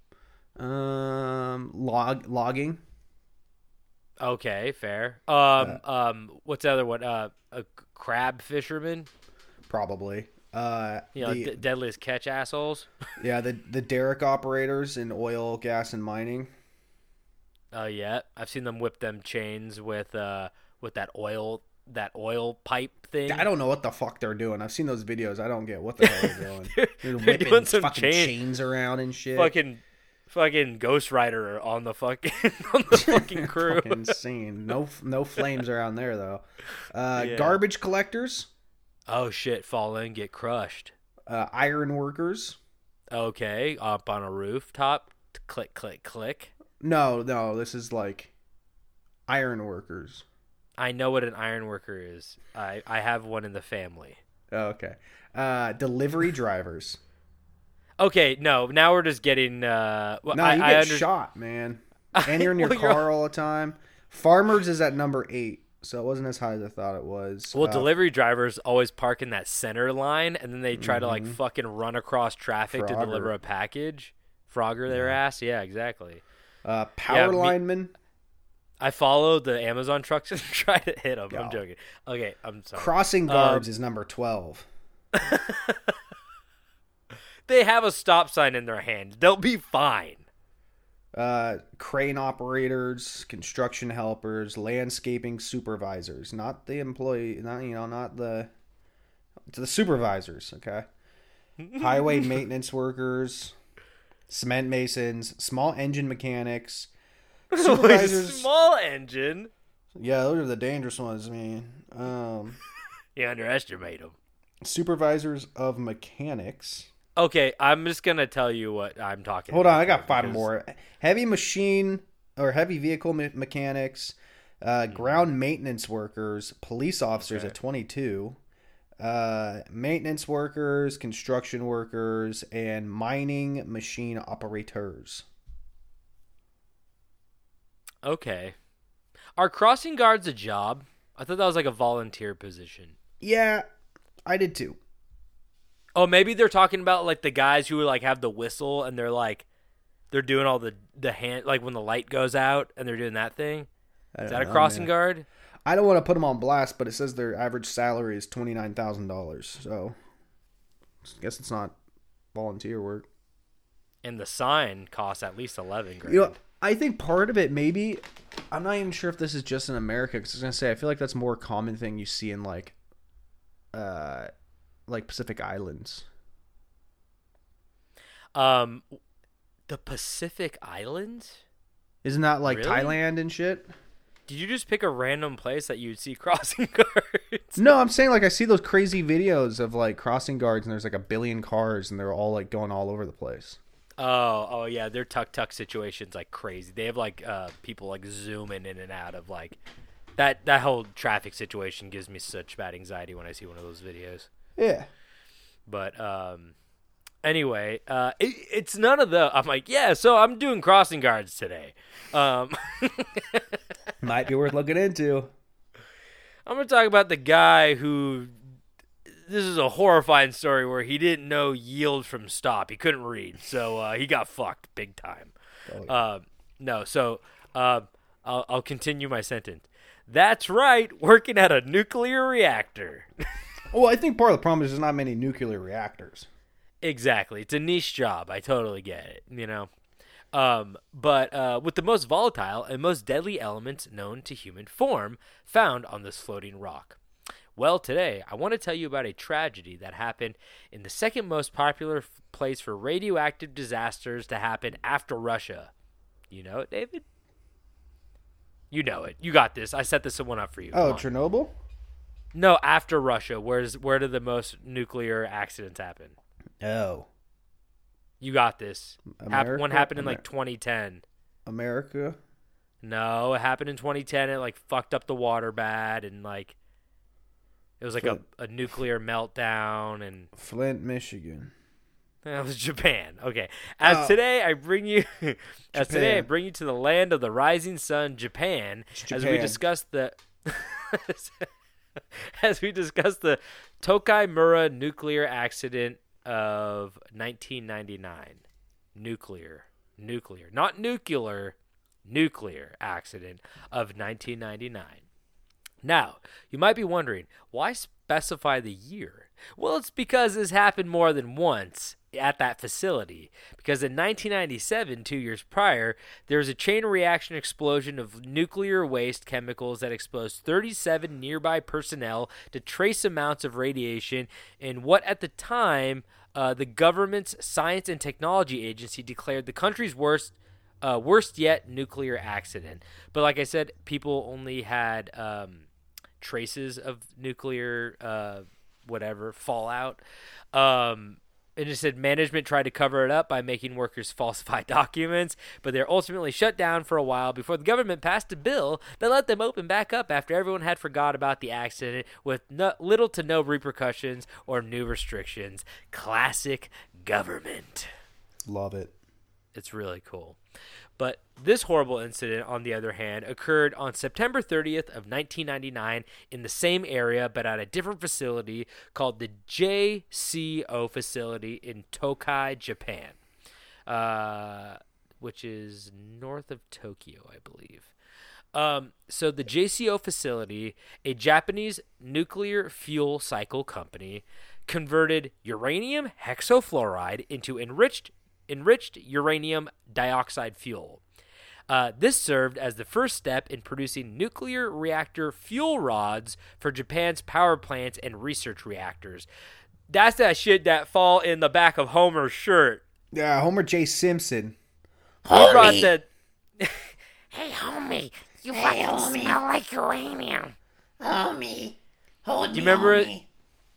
Um, log logging. Okay, fair. Um, um, what's the other one? Uh, a crab fisherman. Probably. Uh, You know, the, d- deadliest catch assholes. yeah, the the derrick operators in oil, gas, and mining. Oh yeah, I've seen them whip them chains with uh with that oil that oil pipe thing. I don't know what the fuck they're doing. I've seen those videos. I don't get what the hell they're doing. They're- They're they're whipping doing some fucking chain- chains around and shit. fucking fucking Ghost Rider on the fucking on the fucking crew. Fucking insane. No, no flames around there though. Uh, Yeah. Garbage collectors, Oh shit! Fall in, get crushed. uh, iron workers. Okay, up on a rooftop. Click, click, click. No, no, this is like iron workers. I know what an iron worker is. I I have one in the family. Oh, okay. Uh, delivery drivers. Okay, no. Now we're just getting. Uh, well, No, I, you I get under- shot, man. And you're in your Well, you're- car all the time. Farmers is at number eight, so it wasn't as high as I thought it was. Well, Uh, delivery drivers always park in that center line, and then they try to like fucking run across traffic to Mm-hmm. Frogger. deliver a package. Frogger their ass. Yeah, exactly. uh, power me- linemen, I followed the Amazon trucks and tried to hit them. Yeah. I'm joking. Okay, I'm sorry. crossing guards Um, is number twelve. They have a stop sign in their hand. They'll be fine. Uh, crane operators, construction helpers, landscaping supervisors, not the employee, not you know, not the to the supervisors. Okay, highway maintenance workers, cement masons, small engine mechanics, supervisors. Small engine. Yeah, those are the dangerous ones, man. Um, You underestimate them. supervisors of mechanics. Okay, I'm just gonna tell you what I'm talking. Hold about on, I got here, five because- more. Heavy machine or heavy vehicle me- mechanics, uh, ground maintenance workers, police officers Okay. at twenty-two, Uh, maintenance workers, construction workers, and mining machine operators. Okay. Are crossing guards a job? I thought that was like a volunteer position. Yeah, I did too. Oh, maybe they're talking about like the guys who like have the whistle and they're like they're doing all the the hand like when the light goes out and they're doing that thing. I Is don't that a know, crossing man. guard? I don't want to put them on blast, but it says their average salary is twenty-nine thousand dollars. So I guess it's not volunteer work. And the sign costs at least eleven grand. You know, I think part of it maybe, I'm not even sure if this is just in America, because I was going to say, I feel like that's a more common thing you see in like, uh, like Pacific Islands. Um, the Pacific Islands? Isn't that like Really? Thailand and shit? Did you just pick a random place that you'd see crossing guards? No, I'm saying like I see those crazy videos of like crossing guards and there's like a billion cars and they're all like going all over the place. Oh, oh yeah, they're tuck tuck situations like crazy. They have like uh people like zooming in and out of like that that whole traffic situation gives me such bad anxiety when I see one of those videos. Yeah. But um anyway, uh it, it's none of the I'm like, yeah, so I'm doing crossing guards today. Um Might be worth looking into. I'm going to talk about the guy who this is a horrifying story where he didn't know yield from stop. He couldn't read, so uh, he got fucked big time. Oh, yeah. Uh, no, so uh, I'll, I'll continue my sentence. That's right, working at a nuclear reactor. Well, I think part of the problem is there's not many nuclear reactors. Exactly. It's a niche job. I totally get it, you know. Um, but uh, with the most volatile and most deadly elements known to human form found on this floating rock. Well, today, I want to tell you about a tragedy that happened in the second most popular f- place for radioactive disasters to happen after Russia. You know it, David? You know it. You got this. I set this one up for you. Oh, Come on. Chernobyl? No, after Russia. Where's where did the most nuclear accidents happen? Oh. You got this. Hap- America? one happened in Amer- like twenty ten. America? No, it happened in twenty ten. It like fucked up the water bad and like it was like a, a nuclear meltdown and Flint, Michigan. that was Japan. Okay. As Oh. today I bring you as today I Japan. bring you to the land of the rising sun, Japan, as we Japan. discuss the as we discuss the Tokai-Mura nuclear accident of nineteen ninety-nine. Nuclear. Nuclear. Not nuclear. Nuclear accident of nineteen ninety-nine. Now, you might be wondering, why specify the year? Well, it's because this happened more than once at that facility. Because in nineteen ninety-seven, two years prior, there was a chain reaction explosion of nuclear waste chemicals that exposed thirty-seven nearby personnel to trace amounts of radiation in what at the time uh, the government's Science and Technology Agency declared the country's worst Uh, worst yet, nuclear accident. But like I said, people only had um, traces of nuclear, uh, whatever, fallout. Um, and it said management tried to cover it up by making workers falsify documents, but they're ultimately shut down for a while before the government passed a bill that let them open back up after everyone had forgot about the accident with no, little to no repercussions or new restrictions. Classic government. Love it. It's really cool. But this horrible incident, on the other hand, occurred on September thirtieth of nineteen ninety-nine in the same area, but at a different facility called the J C O facility in Tokai, Japan, uh, which is north of Tokyo, I believe. Um, so the J C O facility, a Japanese nuclear fuel cycle company, converted uranium hexafluoride into enriched enriched uranium dioxide fuel. Uh, this served as the first step in producing nuclear reactor fuel rods for Japan's power plants and research reactors. That's that shit that fall in the back of Homer's shirt. Yeah, Homer J. Simpson. He brought that. Hey, homie, you fucking smell like uranium. Homie, hold Do you me, remember it? homie.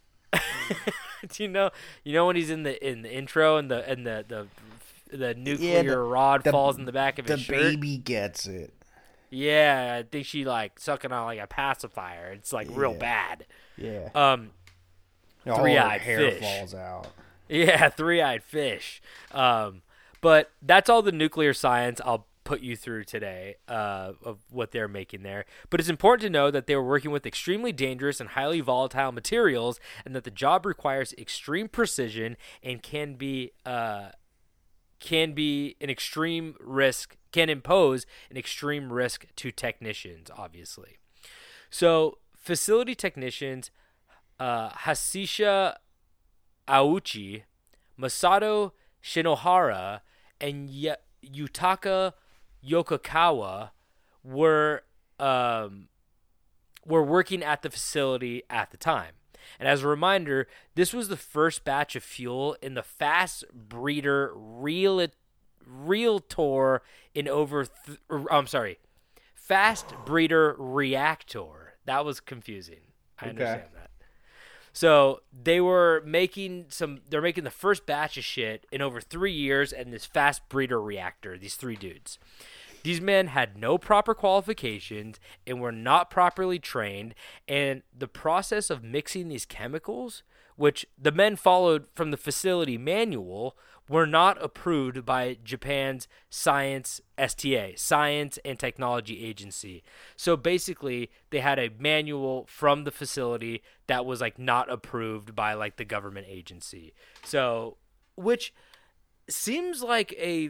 Do you know? You know when he's in the in the intro and the and the the the nuclear the- rod the- falls in the back of The his shirt. baby gets it. Yeah, I think she like sucking on like a pacifier. It's like real Yeah. bad. Yeah. Um, All three-eyed her hair fish. falls out. Yeah, three-eyed fish. Um, but that's all the nuclear science I'll put you through today uh, of what they're making there. But it's important to know that they were working with extremely dangerous and highly volatile materials, and that the job requires extreme precision and can be uh, can be an extreme risk, can impose an extreme risk to technicians, obviously. So facility technicians, uh, Hasisha Aouchi, Masato Shinohara, and y- Yutaka Yokokawa were um, were working at the facility at the time. And as a reminder, this was the first batch of fuel in the fast breeder real Realtor in over th- or, I'm sorry, fast breeder reactor. That was confusing. I understand Okay. that. So they were making some. They're making the first batch of shit in over three years, and this fast breeder reactor. These three dudes. These men had no proper qualifications and were not properly trained, and the process of mixing these chemicals, which the men followed from the facility manual, were not approved by Japan's Science S T A, Science and Technology Agency. So basically, they had a manual from the facility that was like not approved by like the government agency. So, which seems like a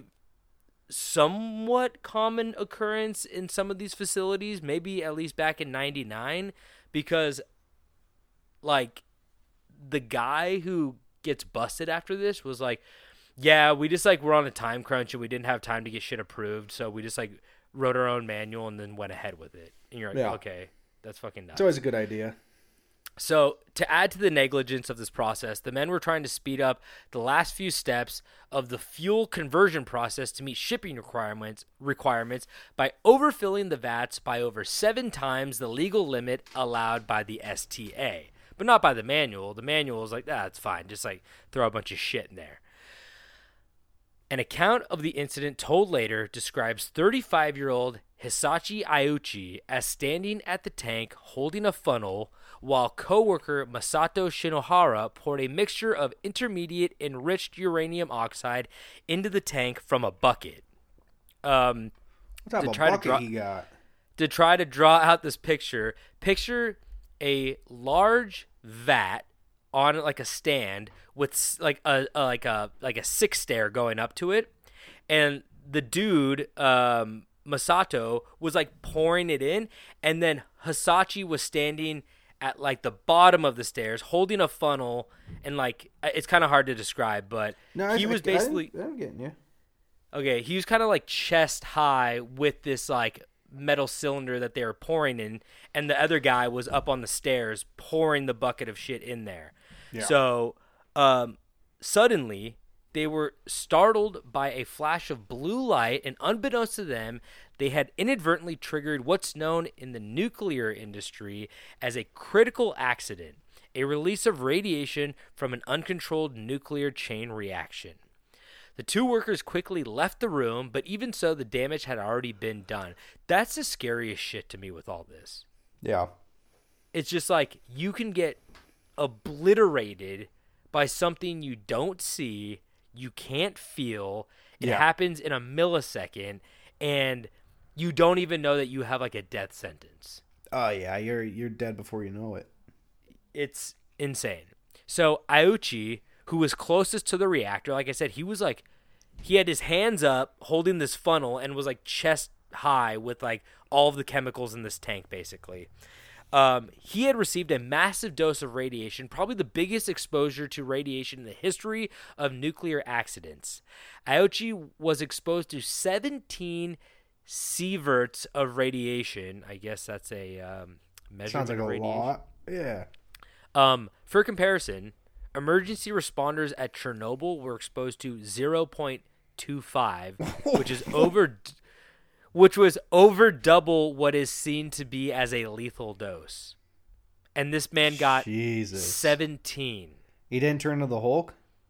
somewhat common occurrence in some of these facilities, maybe at least back in ninety-nine, because like the guy who gets busted after this was like, yeah, we just like we're on a time crunch and we didn't have time to get shit approved, so we just like wrote our own manual and then went ahead with it. And you're like, Yeah. okay, that's fucking nuts. It's always a good idea. So, to add to the negligence of this process, the men were trying to speed up the last few steps of the fuel conversion process to meet shipping requirements requirements by overfilling the vats by over seven times the legal limit allowed by the S T A. But not by the manual. The manual is like, ah, it's fine. Just like throw a bunch of shit in there. An account of the incident told later describes thirty-five-year-old Hisashi Aiuchi as standing at the tank holding a funnel while coworker Masato Shinohara poured a mixture of intermediate enriched uranium oxide into the tank from a bucket. Um, What type To of try to bucket draw- he got? to try to draw out this picture, picture a large vat on like a stand with s- like a, a like a like a six stair going up to it, and the dude um, Masato was like pouring it in, and then Hisashi was standing at like the bottom of the stairs holding a funnel, and like it's kind of hard to describe, but No, he I, was I, basically I, I'm getting you. okay. He was kind of like chest high with this like metal cylinder that they were pouring in, and the other guy was up on the stairs pouring the bucket of shit in there. Yeah. So um, suddenly they were startled by a flash of blue light, and unbeknownst to them, they had inadvertently triggered what's known in the nuclear industry as a critical accident, a release of radiation from an uncontrolled nuclear chain reaction. The two workers quickly left the room, but even so, the damage had already been done. That's the scariest shit to me with all this. Yeah. It's just like you can get obliterated by something you don't see, you can't feel. It Yeah. happens in a millisecond, and you don't even know that you have like a death sentence. Oh yeah, you're you're dead before you know it. It's insane. So Aiuchi, who was closest to the reactor, like I said, he was like, he had his hands up holding this funnel and was like chest high with like all of the chemicals in this tank, basically. Um, he had received a massive dose of radiation, probably the biggest exposure to radiation in the history of nuclear accidents. Aiuchi was exposed to seventeen sieverts of radiation. I guess that's a um, measurement Sounds like of a radiation. lot. Yeah. Um, for comparison, emergency responders at Chernobyl were exposed to zero point two five, which is over, which was over double what is seen to be as a lethal dose. And this man got Jesus. seventeen. He didn't turn into the Hulk?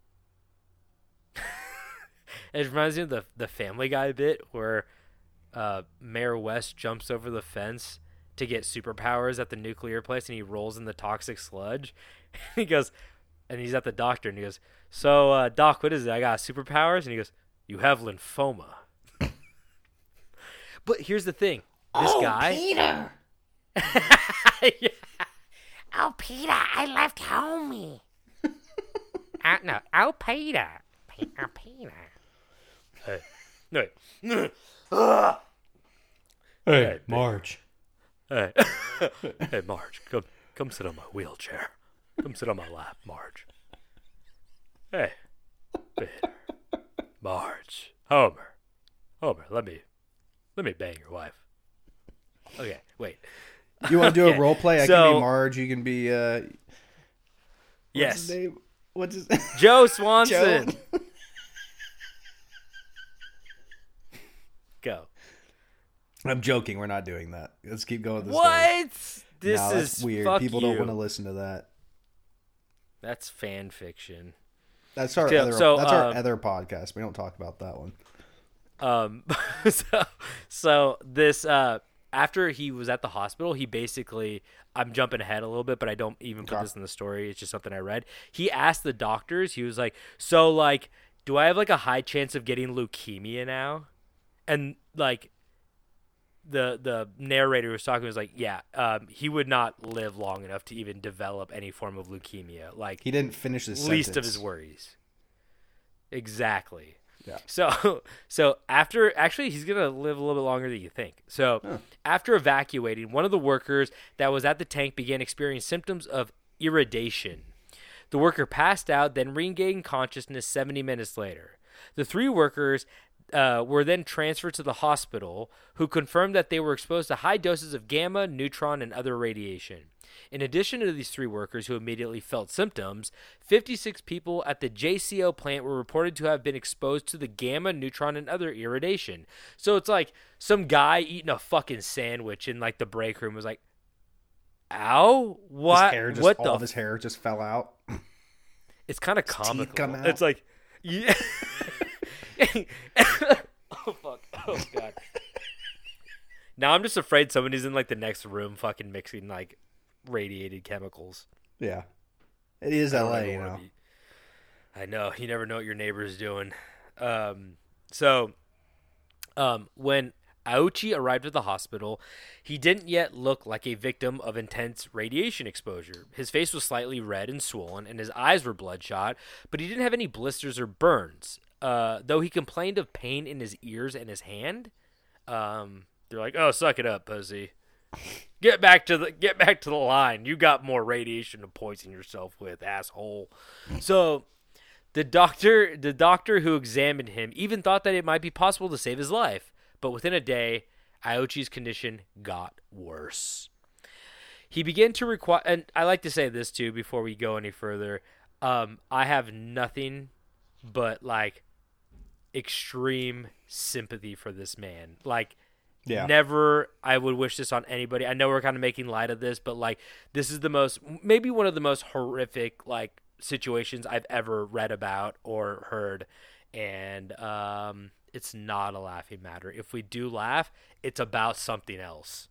It reminds me of the the Family Guy bit where uh, Mayor West jumps over the fence to get superpowers at the nuclear place, and he rolls in the toxic sludge. He goes, and he's at the doctor, and he goes, "So, uh, Doc, what is it? I got superpowers?" And he goes, "You have lymphoma." But here's the thing: this oh, guy, Peter. yeah. Oh, Peter, I left homie. uh, no, oh, Peter, Peter, Peter. Hey, no, wait. Hey, Marge. Hey, hey, Marge, come, come sit on my wheelchair. Come sit on my lap, Marge. Hey, Peter, Marge, Homer, Homer, let me, let me bang your wife. Okay, wait. You want to do Okay, a role play? I so- can be Marge. You can be. Uh, what's Yes, His name? What's his Joe Swanson. Joe. Go. I'm joking. We're not doing that. Let's keep going with this. What? This no, is that's weird. fuck People you. don't want to listen to that. That's fan fiction. That's our So- other. so, that's our um, other podcast. We don't talk about that one. Um, so, so this uh, after he was at the hospital, he basically, I'm jumping ahead a little bit, but I don't even put Okay. this in the story. It's just something I read. He asked the doctors. He was like, "So, like, do I have like a high chance of getting leukemia now?" And like, the the narrator who was talking was like, "Yeah, um, he would not live long enough to even develop any form of leukemia. Like, He didn't finish his least of sentence. his worries." Exactly. Yeah. So, so after actually, he's gonna live a little bit longer than you think. So, Huh. after evacuating, one of the workers that was at the tank began experiencing symptoms of irradiation. The worker passed out, then regained consciousness seventy minutes later. The three workers uh, were then transferred to the hospital, who confirmed that they were exposed to high doses of gamma, neutron, and other radiation. In addition to these three workers who immediately felt symptoms, fifty-six people at the J C O plant were reported to have been exposed to the gamma, neutron, and other irradiation. So it's like some guy eating a fucking sandwich in like the break room was like, "Ow, what? His hair just, what all the?" of his hair just fell out. It's kind of teeth comical. come out. It's like, yeah. Oh fuck! Oh god. Now I'm just afraid somebody's in like the next room, fucking mixing like radiated chemicals. Yeah. It is I don't L A, ever you wanna know. be- I know. You never know what your neighbor's doing. Um, so, um, when Aochi arrived at the hospital, he didn't yet look like a victim of intense radiation exposure. His face was slightly red and swollen, and his eyes were bloodshot, but he didn't have any blisters or burns. Uh, though he complained of pain in his ears and his hand. Um, they're like, "Oh, suck it up, pussy. Get back to the get back to the line. You got more radiation to poison yourself with, asshole." So, the doctor, the doctor who examined him, even thought that it might be possible to save his life. But within a day, Aochi's condition got worse. He began to require, and I like to say this too before we go any further. Um, I have nothing but like extreme sympathy for this man. Like, Yeah. never I would wish this on anybody. I know we're kind of making light of this, but like, this is the most, maybe one of the most horrific like situations I've ever read about or heard, and um, it's not a laughing matter. If we do laugh, it's about something else.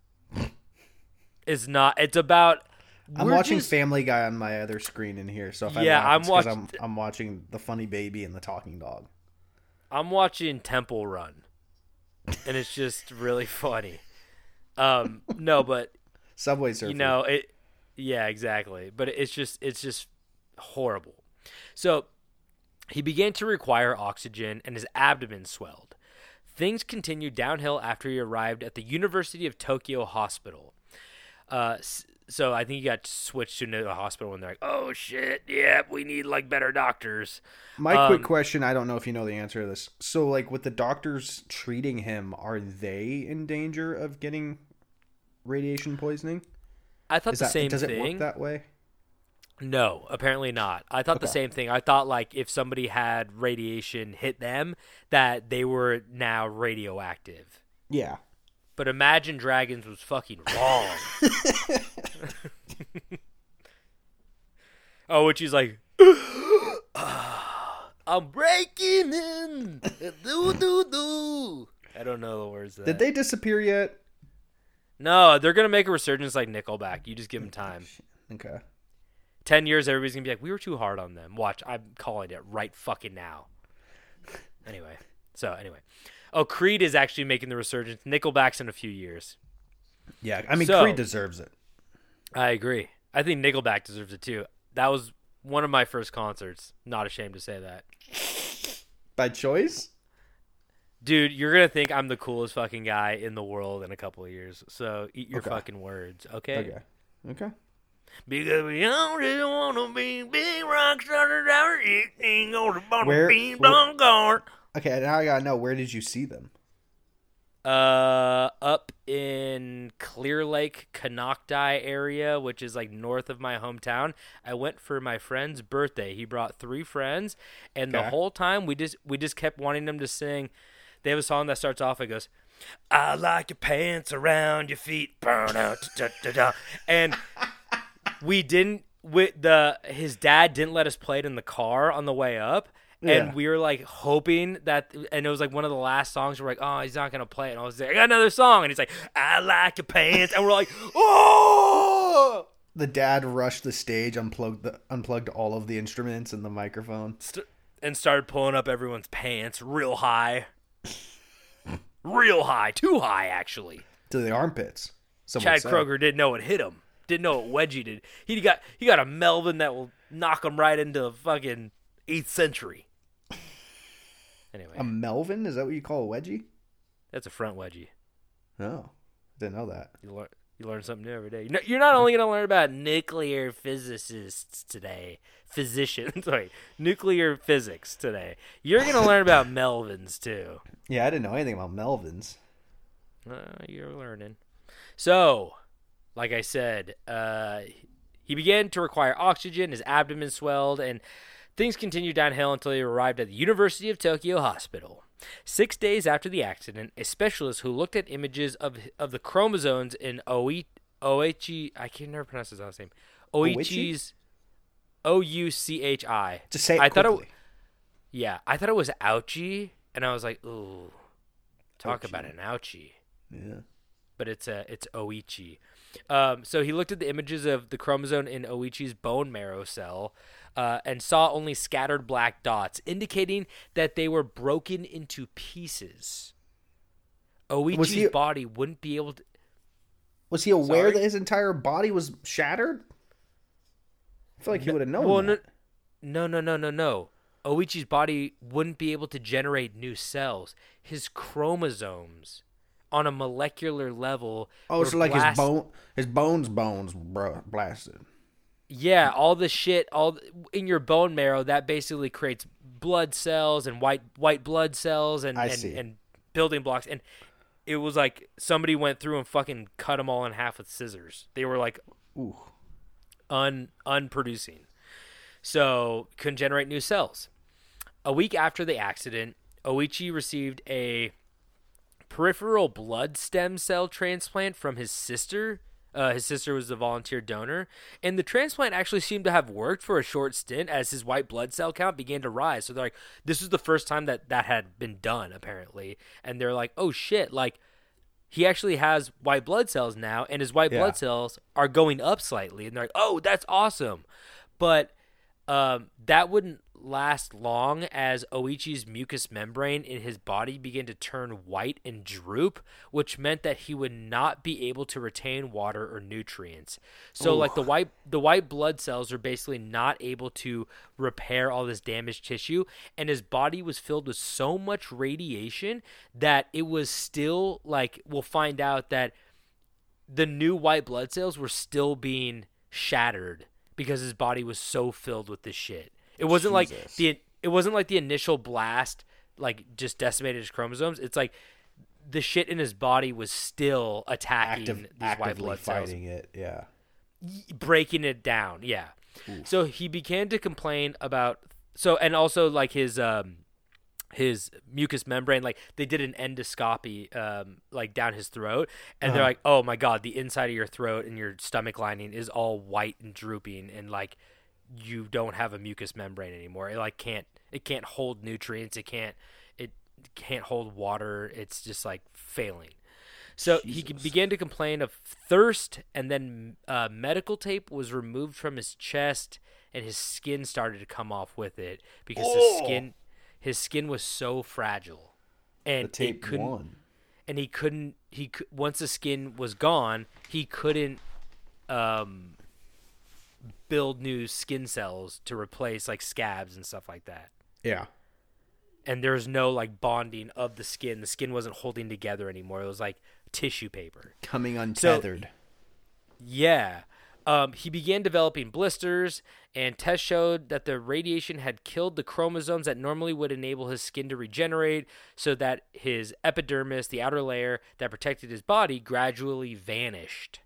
It's not. It's about. I'm we're watching just- Family Guy on my other screen in here, so if I Yeah, laugh, I'm it's 'cause watch- I'm, I'm watching The Funny Baby and The Talking Dog. I'm watching Temple Run, and it's just really funny. Um, no, but Subway Surfer. you know it. Yeah, exactly. But it's just it's just horrible. So he began to require oxygen, and his abdomen swelled. Things continued downhill after he arrived at the University of Tokyo Hospital. Uh, s- so I think he got switched to another hospital when they're like, "Oh shit, yeah, we need like better doctors." My quick um, question, I don't know if you know the answer to this. So, like, with the doctors treating him, are they in danger of getting radiation poisoning? I thought Is the that, same does thing. it work that way? No, apparently not. I thought the Okay. same thing. I thought like if somebody had radiation hit them, that they were now radioactive. Yeah. But Imagine Dragons was fucking wrong. Oh, which is like, I'm breaking in. Do, do, do. I don't know the words. Of Did that. they disappear yet? No, they're gonna make a resurgence like Nickelback. You just give them time. Okay. ten years, everybody's gonna be like, we were too hard on them. Watch, I'm calling it right fucking now. Anyway, so anyway, oh, Creed is actually making the resurgence. Nickelback's in a few years. Yeah, I mean, So- Creed deserves it. I agree. I think Nickelback deserves it too. That was one of my first concerts. Not ashamed to say that. By choice? Dude, you're going to think I'm the coolest fucking guy in the world in a couple of years. So eat your Okay. fucking words, okay? Okay. Okay. Because we all just want to be big rock star driver. It ain't gonna Where- be where- long gone. Okay, now I gotta know, where did you see them? Uh, up in Clear Lake, Canocti area, which is like north of my hometown. I went for my friend's birthday. He brought three friends, and the Okay. whole time we just we just kept wanting them to sing. They have a song that starts off. It goes, "I like your pants around your feet, burn out," da, da, da. And we didn't. With the his dad didn't let us play it in the car on the way up. And Yeah. we were like hoping that, and it was like one of the last songs. We're like, oh, he's not gonna play it. And I was like, I got another song, and he's like, I like your pants, and we're like, oh! The dad rushed the stage, unplugged the unplugged all of the instruments and the microphone. St- and started pulling up everyone's pants real high, real high, too high actually. To the armpits. Someone Chad said. Kroger didn't know what hit him. Didn't know what Wedgie did. He got he got a Melvin that will knock him right into the fucking eighth century. Anyway, A Melvin? Is that what you call a wedgie? that's a front wedgie. No. Didn't know that. You learn you learn something new every day. You know, you're not only going to learn about nuclear physicists today, physicians, sorry, nuclear physics today. You're going to learn about Melvins too. Yeah, I didn't know anything about Melvins. Uh, you're learning. So, like I said, uh, he began to require oxygen. His abdomen swelled, and things continued downhill until he arrived at the University of Tokyo Hospital. Six days after the accident, a specialist who looked at images of of the chromosomes in Oi, Oichi, I can never pronounce his last name, Oichi's, O U C H I. Just say it I thought quickly. it, yeah, I thought it was ouchie, and I was like, ooh, talk Ouchie. about an ouchie. Yeah. But it's a it's Oichi. Um, so he looked at the images of the chromosome in Oichi's bone marrow cell uh, and saw only scattered black dots, indicating that they were broken into pieces. Oichi's he- body wouldn't be able to. Was he aware Sorry? that his entire body was shattered? I feel like he would have known Well, that. no, no, no, no, no, no. Oichi's body wouldn't be able to generate new cells. His chromosomes, on a molecular level, Oh, were so like blast- his bone, his bones, bones, bro, blasted. Yeah, all the shit, all in your bone marrow that basically creates blood cells and white white blood cells and I and, see. and building blocks. And it was like somebody went through and fucking cut them all in half with scissors. They were like Ooh. un unproducing, so couldn't generate new cells. A week after the accident, Oichi received a peripheral blood stem cell transplant from his sister. Uh, his sister was the volunteer donor, and the transplant actually seemed to have worked for a short stint as his white blood cell count began to rise. So they're like, this was the first time that that had been done, apparently. And they're like, oh shit, like, he actually has white blood cells now, and his white Yeah. blood cells are going up slightly. And they're like, oh, that's awesome. But um, that wouldn't last long as Oichi's mucous membrane in his body began to turn white and droop, which meant that he would not be able to retain water or nutrients. So Ooh. like the white the white blood cells are basically not able to repair all this damaged tissue, and his body was filled with so much radiation that it was still like, we'll find out that the new white blood cells were still being shattered because his body was so filled with this shit. It wasn't like Jesus. the it wasn't like the initial blast like just decimated his chromosomes. It's like the shit in his body was still attacking Active, these white actively blood cells, fighting it. Yeah. breaking it down. Yeah. So he began to complain about so and also like his um his mucous membrane, like they did an endoscopy um like down his throat, and they're Uh-huh. like, oh my god, the inside of your throat and your stomach lining is all white and drooping, and like you don't have a mucous membrane anymore. It like can't it can't hold nutrients, it can't it can't hold water, it's just like failing. So he c- began to complain of thirst, and then uh, medical tape was removed from his chest, and his skin started to come off with it because Oh! his skin, his skin was so fragile, and The tape it couldn't, won. and he couldn't. He cou- once the skin was gone, he couldn't um, build new skin cells to replace like scabs and stuff like that. Yeah. And there was no like bonding of the skin. The skin wasn't holding together anymore. It was like tissue paper. Coming untethered. Yeah. Um, he began developing blisters, and tests showed that the radiation had killed the chromosomes that normally would enable his skin to regenerate, so that his epidermis, the outer layer that protected his body, gradually vanished.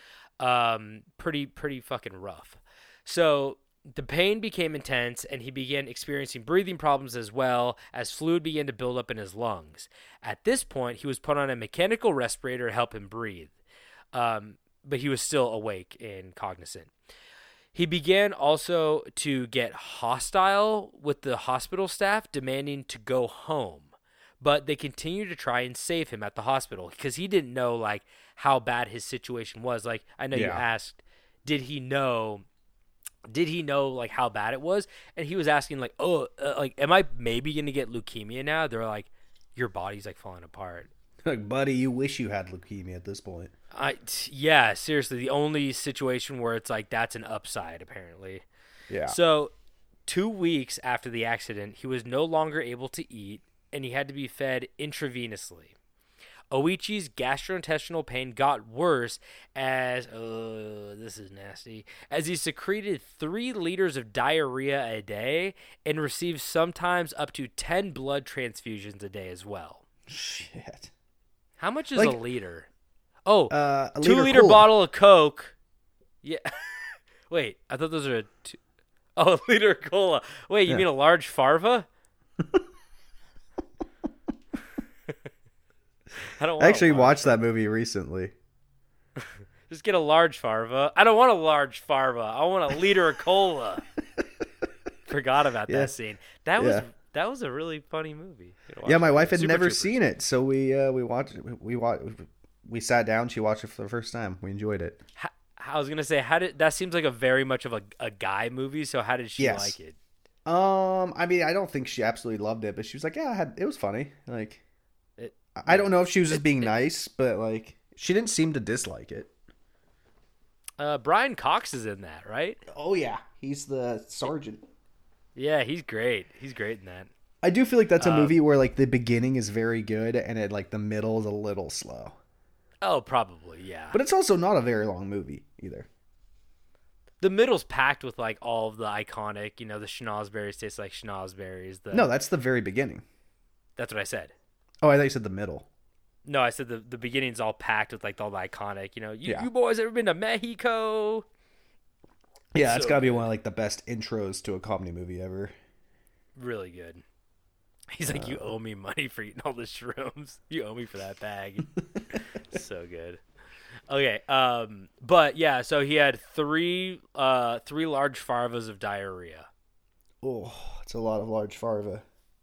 Um, pretty, pretty fucking rough. So the pain became intense, and he began experiencing breathing problems as well as fluid began to build up in his lungs. At this point, he was put on a mechanical respirator to help him breathe. Um, but he was still awake and cognizant. He began also to get hostile with the hospital staff, demanding to go home. But they continued to try and save him at the hospital because he didn't know like how bad his situation was. Like I know you Yeah. asked, did he know? Did he know like how bad it was? And he was asking like, oh, uh, like, am I maybe gonna get leukemia now? They're like, your body's like falling apart. Like, buddy, you wish you had leukemia at this point. I t- yeah, seriously, the only situation where it's like that's an upside apparently. Yeah. So, two weeks after the accident, he was no longer able to eat, and he had to be fed intravenously. Oichi's gastrointestinal pain got worse as oh, this is nasty. As he secreted three liters of diarrhea a day and received sometimes up to ten blood transfusions a day as well. Shit. How much is Like- a liter? Oh, Uh, a two liter liter cola. bottle of Coke. Yeah. Wait, I thought those were a two... Oh, a liter of cola. Wait, you Yeah. mean a large farva? I don't want I a actually large watched that movie recently. Just get a large farva. I don't want a large farva. I want a liter of cola. Forgot about Yeah. that scene. That was Yeah. that was a really funny movie. You gotta watch Yeah, my it. wife had Super never Troopers. seen it, so we uh, we watched we watched we sat down. She watched it for the first time. We enjoyed it. How, I was gonna say, how did that seems like a very much of a, a guy movie? So how did she Yes. like it? Um, I mean, I don't think she absolutely loved it, but she was like, "Yeah, I had it was funny." Like, It- I don't know if she was just it- being it- nice, but like, she didn't seem to dislike it. Uh, Brian Cox is in that, right? Oh yeah, he's the sergeant. Yeah, he's great. He's great in that. I do feel like that's a Uh, movie where like the beginning is very good and it like the middle is a little slow. Oh, probably, yeah. But it's also not a very long movie either. The middle's packed with like all of the iconic, you know, the schnozberries taste like schnozberries. The, No, that's the very beginning. that's what I said. Oh, I thought you said the middle. No, I said the the beginning's all packed with like all the iconic. You know, you, Yeah. you boys ever been to Mexico? Yeah, it's so got to be good. one of like the best intros to a comedy movie ever. Really good. He's like, you owe me money for eating all the shrooms. You owe me for that bag. So good. Okay, um, but yeah, so he had three, uh, three large farvas of diarrhea. Oh, it's a lot of large farva.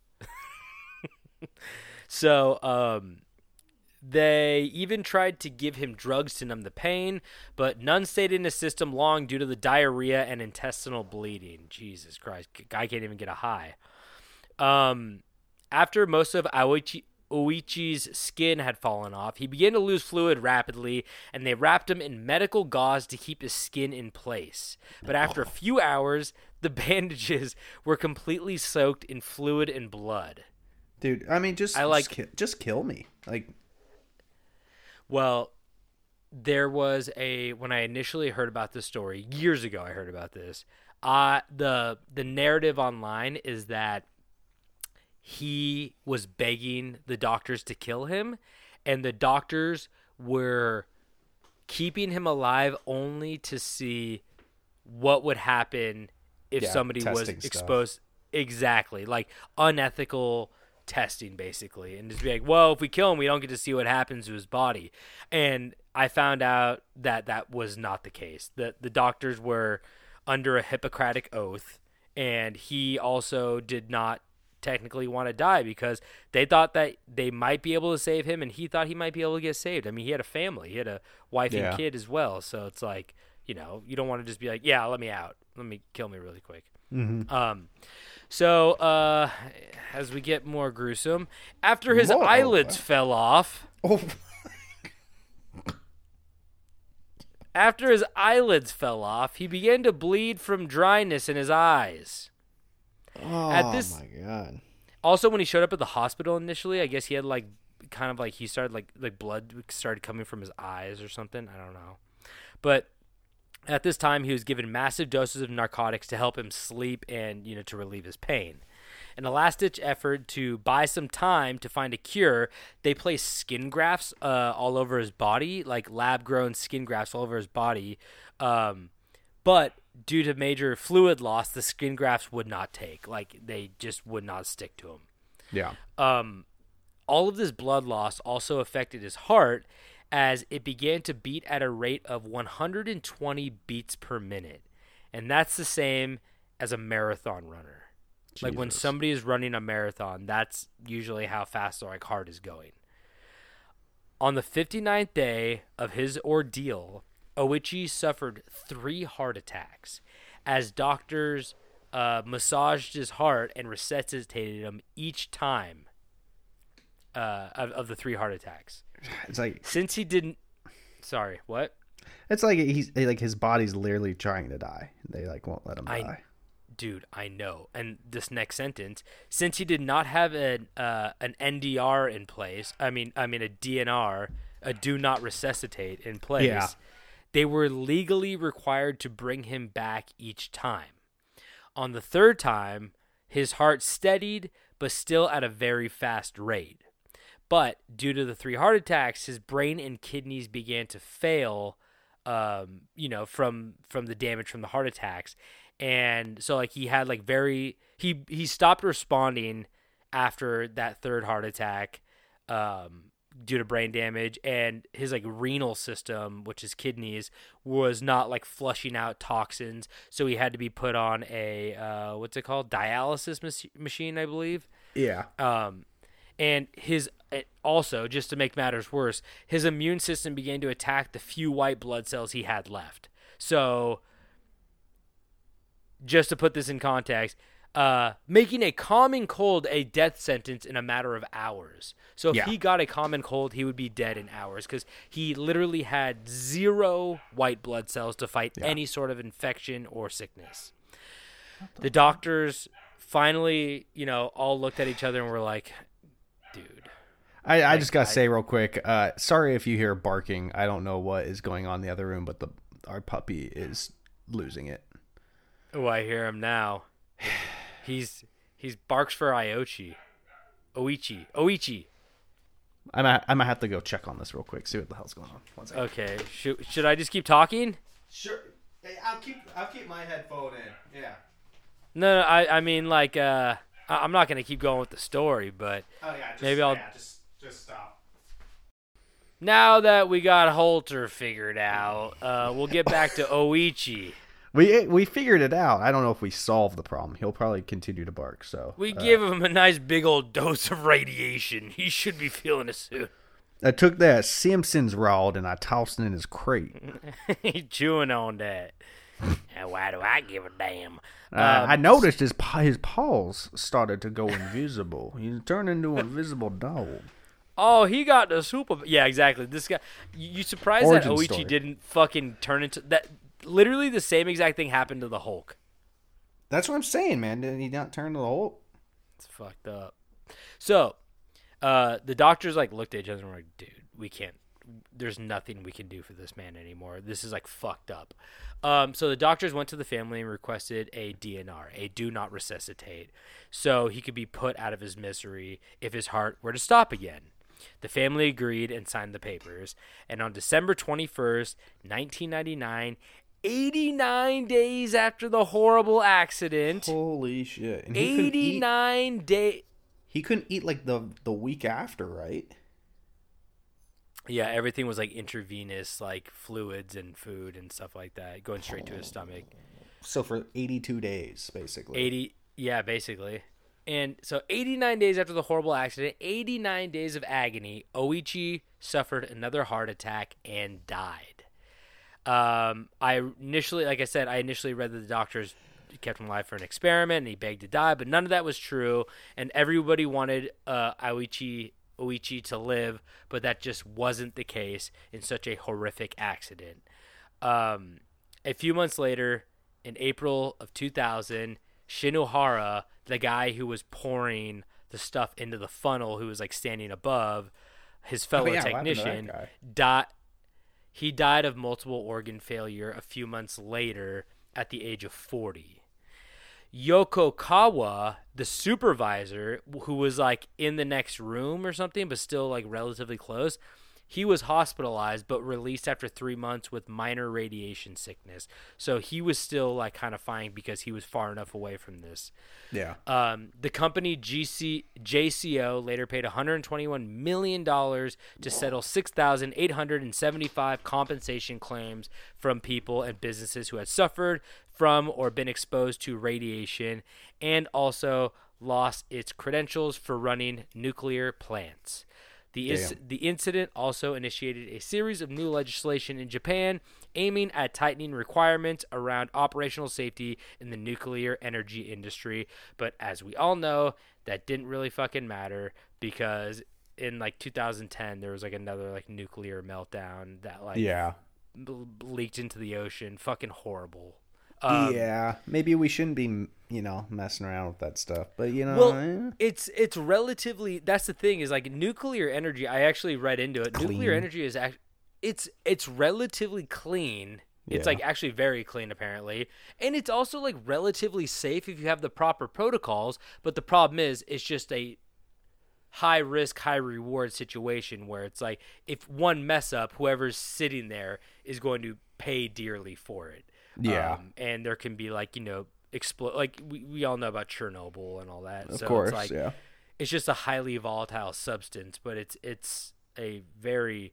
So, um, they even tried to give him drugs to numb the pain, but none stayed in his system long due to the diarrhea and intestinal bleeding. Jesus Christ, guy can't even get a high. Um, after most of Aoichi, Oichi's skin had fallen off, he began to lose fluid rapidly, and they wrapped him in medical gauze to keep his skin in place. But after a few hours, the bandages were completely soaked in fluid and blood. Dude, I mean, just I like- just, ki- just kill me. Like, Well, there was a when I initially heard about this story years ago. I heard about this. Uh the the narrative online is that he was begging the doctors to kill him, and the doctors were keeping him alive only to see what would happen if Yeah, somebody was testing stuff. exposed. Exactly, like unethical testing, basically, and just be like, well, if we kill him, we don't get to see what happens to his body. And I found out that that was not the case. That the doctors were under a Hippocratic oath, and he also did not technically want to die because they thought that they might be able to save him, and he thought he might be able to get saved. I mean, he had a family. He had a wife Yeah. and kid as well. So it's like, you know, you don't want to just be like, yeah, let me out. Let me kill me really quick. Mm-hmm. Um, so uh, as we get more gruesome, after his Whoa. eyelids fell off, Oh, after his eyelids fell off, he began to bleed from dryness in his eyes. oh At this- my god. Also, when he showed up at the hospital initially, I guess he had like kind of like he started like like blood started coming from his eyes or something. I don't know, but at this time he was given massive doses of narcotics to help him sleep and you know to relieve his pain. In a last-ditch effort to buy some time to find a cure, they placed skin grafts uh, all over his body, like lab-grown skin grafts all over his body. Um, but due to major fluid loss, the skin grafts would not take. Like, they just would not stick to him. Yeah. Um, all of this blood loss also affected his heart as it began to beat at a rate of one hundred twenty beats per minute. And that's the same as a marathon runner. Like when Jesus. somebody is running a marathon, that's usually how fast their like heart is going. On the fifty-ninth day of his ordeal, Oichi suffered three heart attacks as doctors uh, massaged his heart and resuscitated him each time uh, of, of the three heart attacks. It's like Since he didn't... Sorry, what? it's like he's like his body's literally trying to die. They like won't let him I- die. Dude, I know. And this next sentence, since he did not have an uh, an N D R in place, I mean, I mean a D N R, a do not resuscitate in place, Yeah. they were legally required to bring him back each time. On the third time, his heart steadied, but still at a very fast rate. But due to the three heart attacks, his brain and kidneys began to fail, um, you know, from from the damage from the heart attacks. And so like he had like very he he stopped responding after that third heart attack um due to brain damage, and his like renal system, which is kidneys, was not like flushing out toxins, so he had to be put on a uh what's it called dialysis mas- machine I believe. Yeah. Um and his also, just to make matters worse, his immune system began to attack the few white blood cells he had left. So just to put this in context, uh, making a common cold a death sentence in a matter of hours. So if Yeah. he got a common cold, he would be dead in hours because he literally had zero white blood cells to fight Yeah. any sort of infection or sickness. The doctors finally, you know, all looked at each other and were like, dude. I, I Like, just gotta I- say real quick. Uh, sorry if you hear barking. I don't know what is going on in the other room, but the our puppy is losing it. Oh, I hear him now. He's he's barks for Iochi. Oichi. Oichi. I might I might have to go check on this real quick. See what the hell's going on. One second. Okay. Should should I just keep talking? Sure. Hey, I'll keep I'll keep my headphone in. Yeah. No, no I I mean like uh I- I'm not gonna keep going with the story, but Oh yeah. Just, Maybe I'll- yeah, just just stop. now that we got Holter figured out, uh, we'll get back to Oichi. We we figured it out. I don't know if we solved the problem. He'll probably continue to bark. So We uh, give him a nice big old dose of radiation. He should be feeling it soon. I took that Simpsons rod and I tossed it in his crate. He's chewing on that. And why do I give a damn? Uh, Um, I noticed his pa- his paws started to go invisible. He turned into an invisible dog. Oh, he got the super. Yeah, exactly. This guy. You, you surprised Origin that Oichi story. didn't fucking turn into that? Literally the same exact thing happened to the Hulk. That's what I'm saying, man. Did he not turn to the Hulk? It's fucked up. So, uh, the doctors like looked at each other and were like, "Dude, we can't. There's nothing we can do for this man anymore. This is like fucked up." Um, so the doctors went to the family and requested a D N R, a do not resuscitate, so he could be put out of his misery if his heart were to stop again. The family agreed and signed the papers. And on December twenty-first, nineteen ninety-nine, eighty-nine days after the horrible accident, Holy shit! And he couldn't eat- eighty-nine days. He couldn't eat like the the week after, right? Yeah, everything was like intravenous, like fluids and food and stuff like that, going straight to his stomach. So for eighty-two days, basically. eighty, yeah, basically. And so eighty-nine days after the horrible accident, eighty-nine days of agony, Oichi suffered another heart attack and died. Um, I initially, like I said, I initially read that the doctors kept him alive for an experiment and he begged to die, but none of that was true. And everybody wanted uh, Oichi, Oichi to live, but that just wasn't the case in such a horrific accident. Um, a few months later, in April of two thousand, Shinohara, the guy who was pouring the stuff into the funnel, who was like standing above his fellow Oh, yeah, what happened to that technician, guy? died. He died of multiple organ failure a few months later at the age of forty. Yokokawa, the supervisor, who was like in the next room or something, but still like relatively close, he was hospitalized but released after three months with minor radiation sickness. So he was still like kind of fine because he was far enough away from this. Yeah. Um, the company G C, J C O later paid one hundred twenty-one million dollars to settle six thousand eight hundred seventy-five compensation claims from people and businesses who had suffered from or been exposed to radiation, and also lost its credentials for running nuclear plants. The, is, the incident also initiated a series of new legislation in Japan aiming at tightening requirements around operational safety in the nuclear energy industry. But as we all know, that didn't really fucking matter because in like two thousand ten, there was like another like nuclear meltdown that like Yeah. b- leaked into the ocean. Fucking horrible. Um, yeah. Maybe we shouldn't be, you know, messing around with that stuff. But, you know. Well, eh. it's it's relatively. That's the thing is like nuclear energy. I actually read into it. Clean. Nuclear energy is act, it's it's relatively clean. It's Yeah. like actually very clean apparently, and it's also like relatively safe if you have the proper protocols. But the problem is, it's just a high risk, high reward situation where it's like if one mess up, whoever's sitting there is going to pay dearly for it. Yeah. Um, and there can be like, you know, explode. Like we, we all know about Chernobyl and all that. Of so course, it's like, yeah. it's just a highly volatile substance, but it's, it's a very,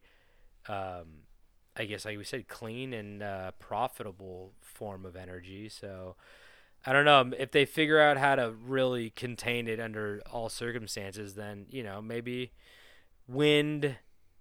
um, I guess like we said, clean and uh, profitable form of energy. So I don't know if they figure out how to really contain it under all circumstances, then, you know, maybe wind,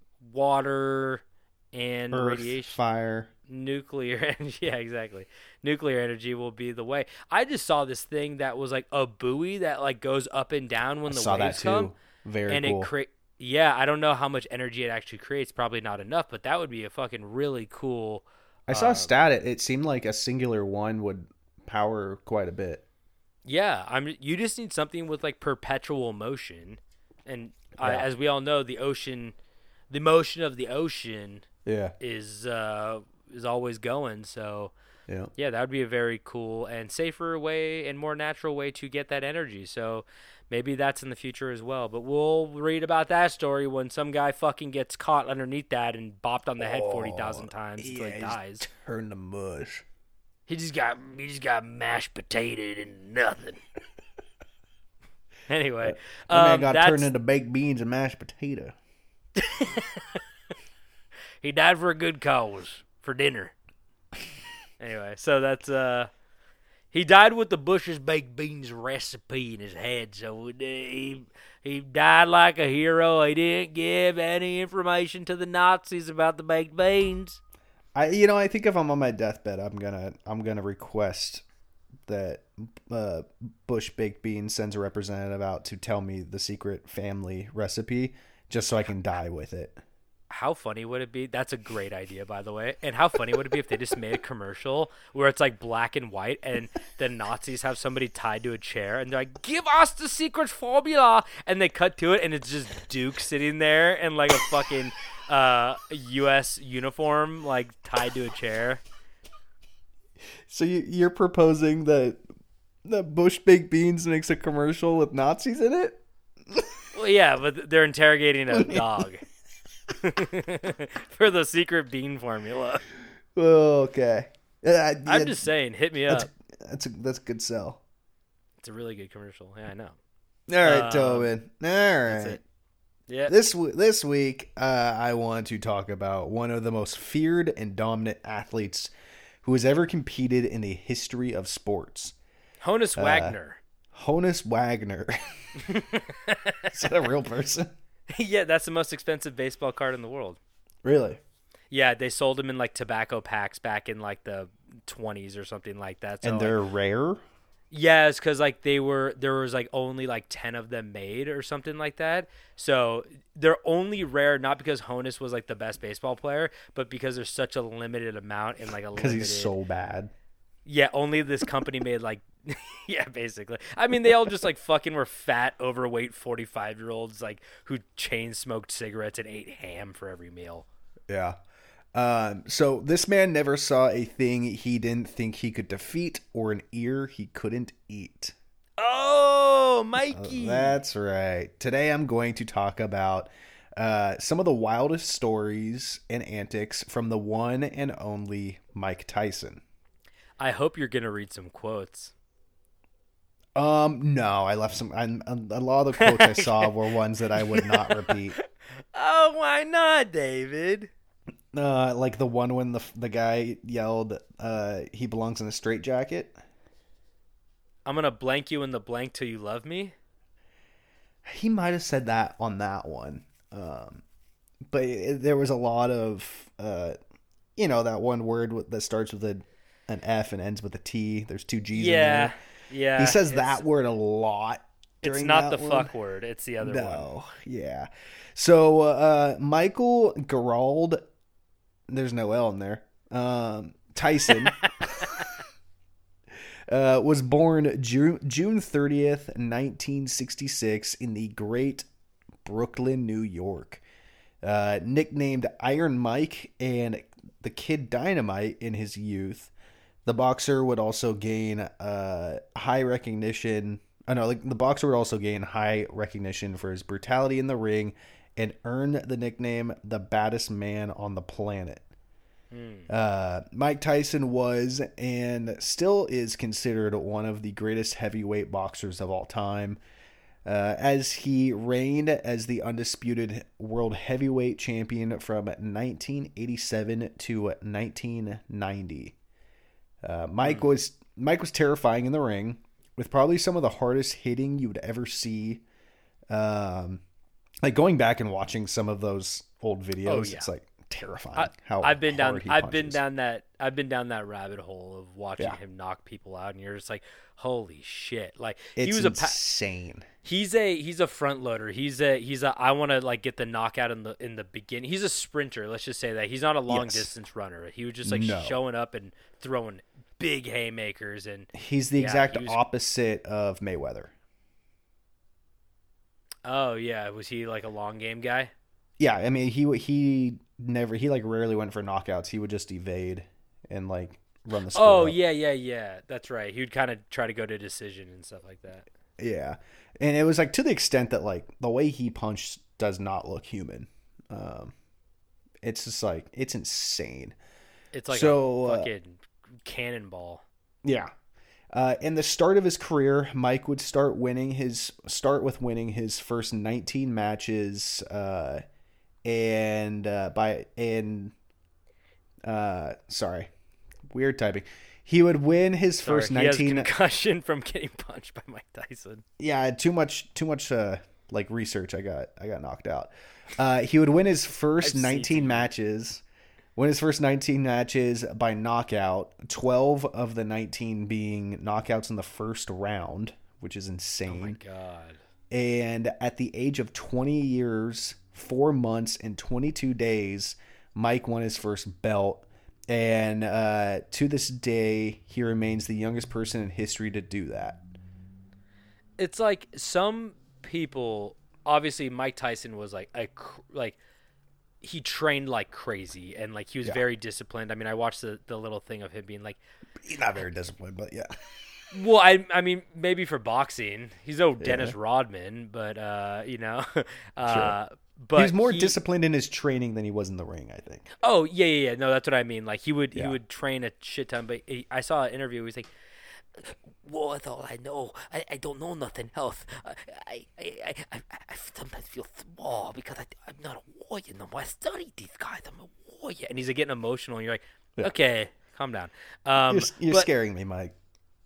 water, and Earth, radiation, fire. nuclear energy. Yeah, exactly. Nuclear energy will be the way. I just saw this thing that was like a buoy that like goes up and down when I the saw that waves too. come. Very and cool. it cre- yeah, I don't know how much energy it actually creates. Probably not enough, but that would be a fucking really cool. I saw uh, a stat. It, it seemed like a singular one would power quite a bit. Yeah, I'm. You just need something with like perpetual motion, and I, Yeah. as we all know, the ocean, the motion of the ocean Yeah. is uh, is always going. So Yeah. yeah, that would be a very cool and safer way and more natural way to get that energy. So maybe that's in the future as well. But we'll read about that story when some guy fucking gets caught underneath that and bopped on the head forty thousand times until he he's dies. Turn to mush. He just got he just got mashed potatoed and nothing. Anyway, That man um, got that's, turned into baked beans and mashed potato. he died for a good cause for dinner. Anyway, so that's uh, he died with the Bush's baked beans recipe in his head. So uh, he he died like a hero. He didn't give any information to the Nazis about the baked beans. I, you know, I think if I'm on my deathbed, I'm gonna, I'm gonna request that uh, Bush Baked Beans sends a representative out to tell me the secret family recipe, just so I can die with it. How funny would it be? That's a great idea, by the way. And how funny would it be if they just made a commercial where it's like black and white and the Nazis have somebody tied to a chair and they're like, give us the secret formula. And they cut to it and it's just Duke sitting there in like a fucking uh, U S uniform, like tied to a chair. So you, you're proposing that that Bush Baked Beans makes a commercial with Nazis in it? Well, yeah, but they're interrogating a dog for the secret bean formula. Okay. Uh, I- I'm yeah, just saying, hit me up. that's that's a that's a good sell. It's a really good commercial. Yeah, I know. All right, Um, Tobin. All right. That's it. Yeah. This w- this week, uh, I want to talk about one of the most feared and dominant athletes who has ever competed in the history of sports. Honus Uh, Wagner. Honus Wagner. Is that a real person? Yeah, that's the most expensive baseball card in the world. Really? Yeah, they sold them in like tobacco packs back in like the twenties or something like that. So, And they're like, rare? yeah, it's because like they were there was like only like ten of them made or something like that. So they're only rare not because Honus was like the best baseball player, but because there's such a limited amount and like a Because limited. he's so bad. Yeah, only this company made like, yeah, basically. I mean, they all just like fucking were fat, overweight forty-five year olds like who chain smoked cigarettes and ate ham for every meal. Yeah. Um, so this man never saw a thing he didn't think he could defeat or an ear he couldn't eat. Oh, Mikey. That's right. Today I'm going to talk about uh, some of the wildest stories and antics from the one and only Mike Tyson. I hope you're gonna read some quotes. Um, no, I left some. I, a lot of the quotes I saw were ones that I would not repeat. Oh, why not, David? Uh, like the one when the the guy yelled, uh, "He belongs in a straitjacket." I'm gonna blank you in the blank till you love me. He might have said that on that one, um, but it, there was a lot of, uh, you know, that one word that starts with a, an F and ends with a T. There's two G's in Yeah, there. yeah. He says it's- that word a lot. It's during not that the one. fuck word. It's the other one. No, yeah. So uh, Michael Gerald, there's no L in there. Um, Tyson uh, was born June June thirtieth, nineteen sixty-six, in the great Brooklyn, New York. Uh, nicknamed Iron Mike and the Kid Dynamite in his youth, the boxer would also gain uh, high recognition. I know, like the boxer would also gain high recognition for his brutality in the ring and earn the nickname the baddest man on the planet. Mm. Uh, Mike Tyson was and still is considered one of the greatest heavyweight boxers of all time, uh, as he reigned as the undisputed world heavyweight champion from nineteen eighty-seven to nineteen ninety. Uh, Mike mm. was Mike was terrifying in the ring, with probably some of the hardest hitting you would ever see. Um, like going back and watching some of those old videos, Oh, yeah. it's like terrifying. I, how I've been down. hard he I've been punches. down that. I've been down that rabbit hole of watching Yeah. him knock people out, and you're just like, holy shit! Like It's he was a. Pa- insane. he's a he's a front loader. He's a he's a. I want to like get the knockout in the in the beginning. He's a sprinter. Let's just say that he's not a long Yes. distance runner. He was just like No. showing up and throwing big haymakers, and He's the Yeah, exact he was- opposite of Mayweather. oh yeah, was he like a long game guy? Yeah, I mean he he never he like rarely went for knockouts. He would just evade and like run the. Split Oh up. yeah, yeah, yeah. That's right. He would kind of try to go to decision and stuff like that. Yeah, and it was like to the extent that like the way he punched does not look human. Um, it's just like it's insane. It's like So, a uh, fucking cannonball. Yeah. Uh, in the start of his career, Mike would start winning his start with winning his first nineteen matches, uh, and uh, by and uh, sorry, weird typing. He would win his Sorry, first he has nineteen. concussion from getting punched by Mike Tyson. Yeah, too much, too much uh, like research. I got, I got knocked out. Uh, he would win his first I've seen nineteen it. matches. Win his first nineteen matches by knockout. Twelve of the nineteen being knockouts in the first round, which is insane. Oh my god! And at the age of twenty years, four months, and twenty-two days, Mike won his first belt. And uh, to this day, he remains the youngest person in history to do that. It's like some people. Obviously, Mike Tyson was like a cr- like he trained like crazy and like he was Yeah. very disciplined. I mean, I watched the the little thing of him being like, He's not very disciplined, but yeah. well, I I mean, maybe for boxing, he's no Dennis Rodman, but uh, you know, uh, but he was more he- disciplined in his training than he was in the ring, I think. Oh yeah, yeah, yeah. No, that's what I mean. Like he would, Yeah. he would train a shit ton. But he, I saw an interview. Where he's like, Well, that's all I know. I, I don't know nothing else. I I, I, I, I sometimes feel small because I, I'm not a warrior no more. I studied these guys. I'm a warrior. and he's like getting emotional. And you're like, Yeah. okay, calm down. Um, You're, you're but- scaring me, Mike.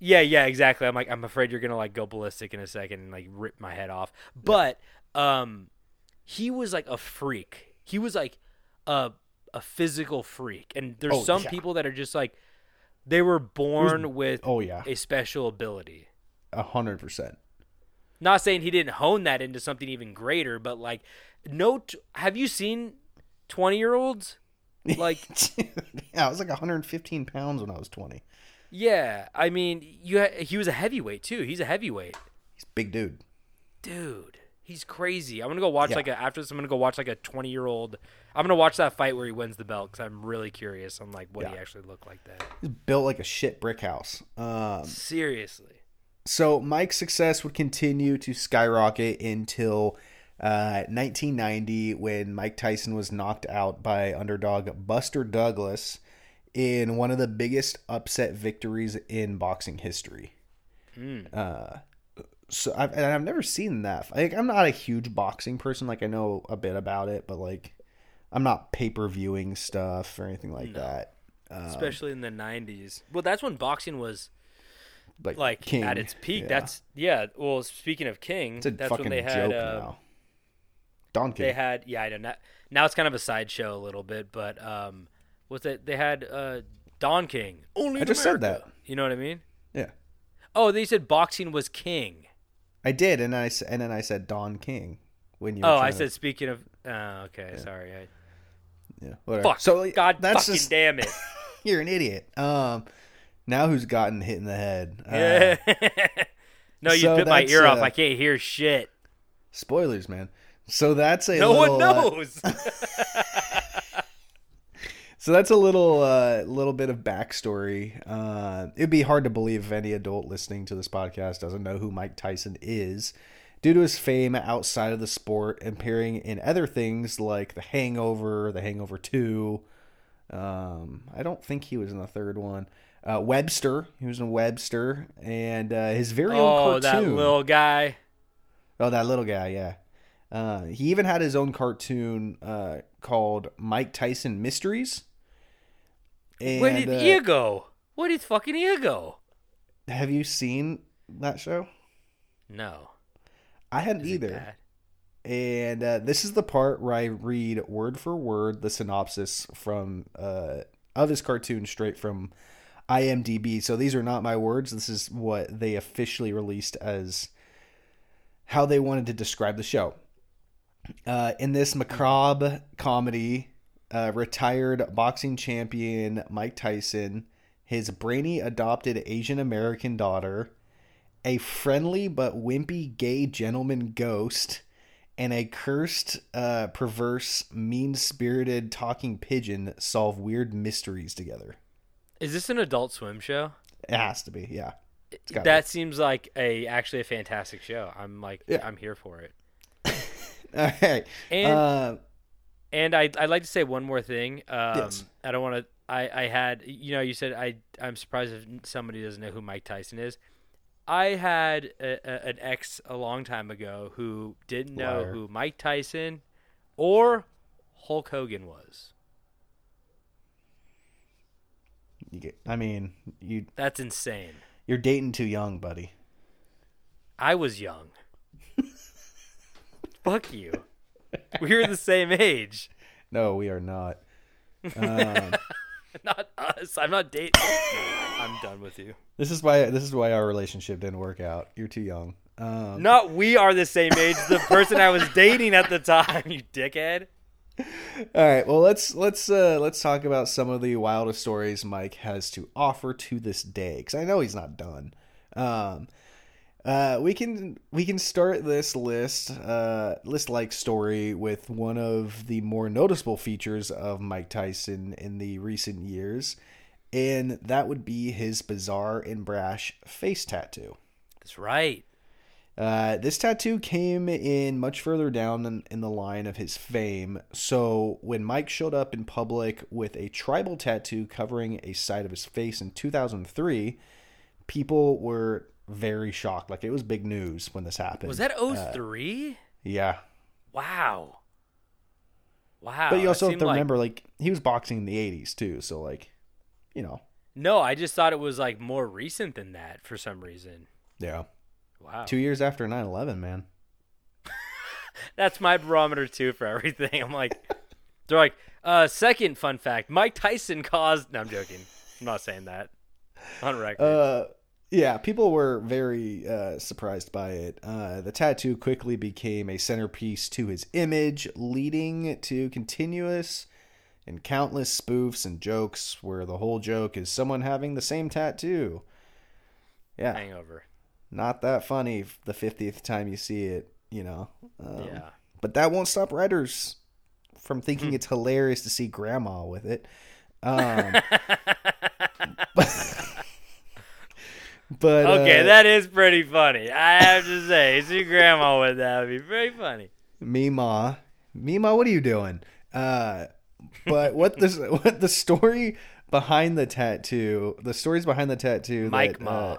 Yeah, yeah, exactly. I'm like, I'm afraid you're gonna like go ballistic in a second and like rip my head off. But um, he was like a freak. He was like a a physical freak. And there's Oh, some yeah. people that are just like they were born with oh, yeah. a special ability. A hundred percent. Not saying he didn't hone that into something even greater, but like, no. T- have you seen twenty year olds? Like, yeah, I was like one hundred fifteen pounds when I was twenty. yeah. I mean, you. Ha- he was a heavyweight too. He's a heavyweight, He's a big dude. dude. He's crazy. I'm gonna go watch Yeah. like a, after this. I'm gonna go watch like a twenty year old. I'm gonna watch that fight where he wins the belt because I'm really curious on like what he Yeah. actually looked like then. He's built like a shit brick house. Um, Seriously. so Mike's success would continue to skyrocket until uh, nineteen ninety when Mike Tyson was knocked out by underdog Buster Douglas in one of the biggest upset victories in boxing history. Mm. Uh, so I've, and I've never seen that. Like, I'm not a huge boxing person. Like, I know a bit about it, but like, I'm not pay-per-viewing stuff or anything like No. that. Um, Especially in the nineties. Well, that's when boxing was like, like King. at its peak. Yeah. That's yeah. Well, speaking of King, it's a that's fucking when they had. joke Uh, now. Don King. They had yeah. I know now, now it's kind of a sideshow a little bit, but um, what's it? They had uh, Don King. Only I in just said America. that. You know what I mean? Yeah, Oh, they said boxing was king. I did, and I s- and then I said Don King when you. Were Oh, trying I to- said speaking of. Uh, okay, sorry. I, yeah, whatever. fuck. So God that's fucking just damn it. you're an idiot. Um, now who's gotten hit in the head? Uh, Yeah. No, you so bit my that's, ear off. uh, I can't hear shit. Spoilers, man. So that's a No little, one uh, knows. So that's a little uh, little bit of backstory. Uh, it'd be hard to believe if any adult listening to this podcast doesn't know who Mike Tyson is, due to his fame outside of the sport, appearing in other things like The Hangover, The Hangover two. Um, I don't think he was in the third one. Uh, Webster, he was in Webster, and uh, his very own Oh, cartoon. that little guy. Oh, that little guy, yeah. Uh, he even had his own cartoon uh, called Mike Tyson Mysteries. And, Where did uh, ear go? Where did fucking ear go? have you seen that show? No. I hadn't Is it either. bad? And uh, this is the part where I read word for word the synopsis from uh, of his cartoon straight from I M D B. So these are not my words. This is what they officially released as how they wanted to describe the show. Uh, in this macabre comedy, uh, retired boxing champion Mike Tyson, his brainy adopted Asian American daughter, a friendly but wimpy gay gentleman ghost, and a cursed, uh, perverse, mean-spirited talking pigeon solve weird mysteries together. Is this an Adult Swim show? It has to be, yeah. It's gotta That seems like a actually a fantastic show. I'm like Yeah. I'm here for it. be. All right. And uh, and I I'd like to say one more thing. Um, Yes. I don't want to. I I had you know you said I I'm surprised if somebody doesn't know who Mike Tyson is. I had a, a, an ex a long time ago who didn't know Liar. who Mike Tyson or Hulk Hogan was. you get, I mean, you That's insane. you're dating too young, buddy. I was young. Fuck you. We were the same age. No, we are not. Um, Not us. I'm not dating. I'm done with you. this is why this is why our relationship didn't work out. You're too young. Um, Not we are the same age. The person I was dating at the time, you dickhead. All right. Well, let's let's uh, let's talk about some of the wildest stories Mike has to offer to this day, because I know he's not done. Um, uh, we can we can start this list uh, list like story with one of the more noticeable features of Mike Tyson in the recent years, and that would be his bizarre and brash face tattoo. That's right. Uh, this tattoo came in much further down in, in the line of his fame. So when Mike showed up in public with a tribal tattoo covering a side of his face in two thousand three, people were very shocked. Like, it was big news when this happened. Was that oh three? Yeah. Wow. Wow. But you that also have seemed to like- remember, like, he was boxing in the eighties too. So, like, you know. No, I just thought it was like more recent than that for some reason. Yeah. Wow. Two years after nine eleven, man. That's my barometer too for everything. I'm like, they're like, uh, second fun fact: Mike Tyson caused. No, I'm joking. I'm not saying that on record. Uh, yeah, people were very uh, surprised by it. Uh, the tattoo quickly became a centerpiece to his image, leading to continuous and countless spoofs and jokes where the whole joke is someone having the same tattoo. Yeah. Hangover. Not that funny the fiftieth time you see it, you know. Um, Yeah. But that won't stop writers from thinking it's hilarious to see grandma with it. Um, but, but Okay, uh, that is pretty funny. I have to say, see grandma with that would be pretty funny. Mima, Mima, what are you doing? Uh, but what this, what the story behind the tattoo? The stories behind the tattoo. Mike that, Ma.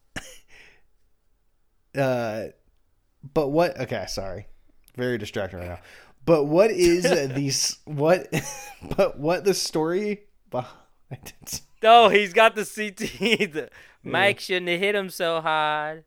Uh, uh, but what? Okay, sorry, very distracting right now. But what is these? What? But what the story behind it? Oh, he's got the C T. The, Mike shouldn't have hit him so hard.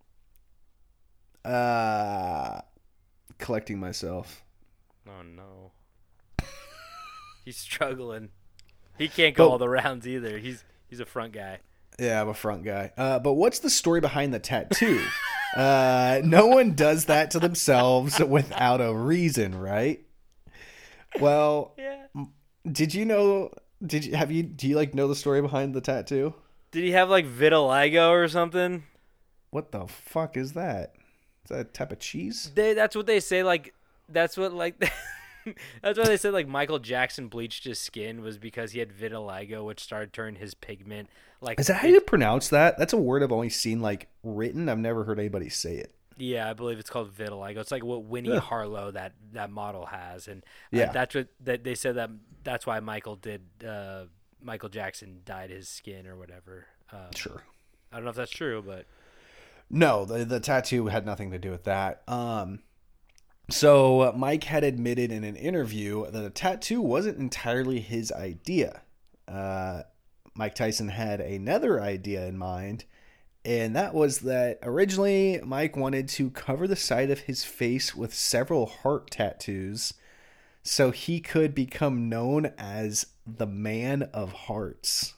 Uh, collecting myself. Oh no. He's struggling. He can't go But- all the rounds either. He's he's a front guy. Yeah, I'm a front guy. Uh, but what's the story behind the tattoo? uh, no one does that to themselves without a reason, right? Well, Yeah. did you know? Did you have you? Do you like know the story behind the tattoo? Did he have like vitiligo or something? What the fuck is that? Is that a type of cheese? They that's what they say. Like that's what like that's why they said like Michael Jackson bleached his skin was because he had vitiligo, which started turning his pigment like. Is that how you pronounce that? That's a word I've only seen like written. I've never heard anybody say it. Yeah, I believe it's called vitiligo. It's like what Winnie Ugh. Harlow that that model has, and uh, Yeah. that's what that they said that that's why Michael did. Uh, Michael Jackson dyed his skin or whatever. Um, Sure. I don't know if that's true, but No, the the tattoo had nothing to do with that. Um, so uh, Mike had admitted in an interview that the tattoo wasn't entirely his idea. Uh, Mike Tyson had another idea in mind, and that was that originally Mike wanted to cover the side of his face with several heart tattoos so he could become known as the Man of Hearts.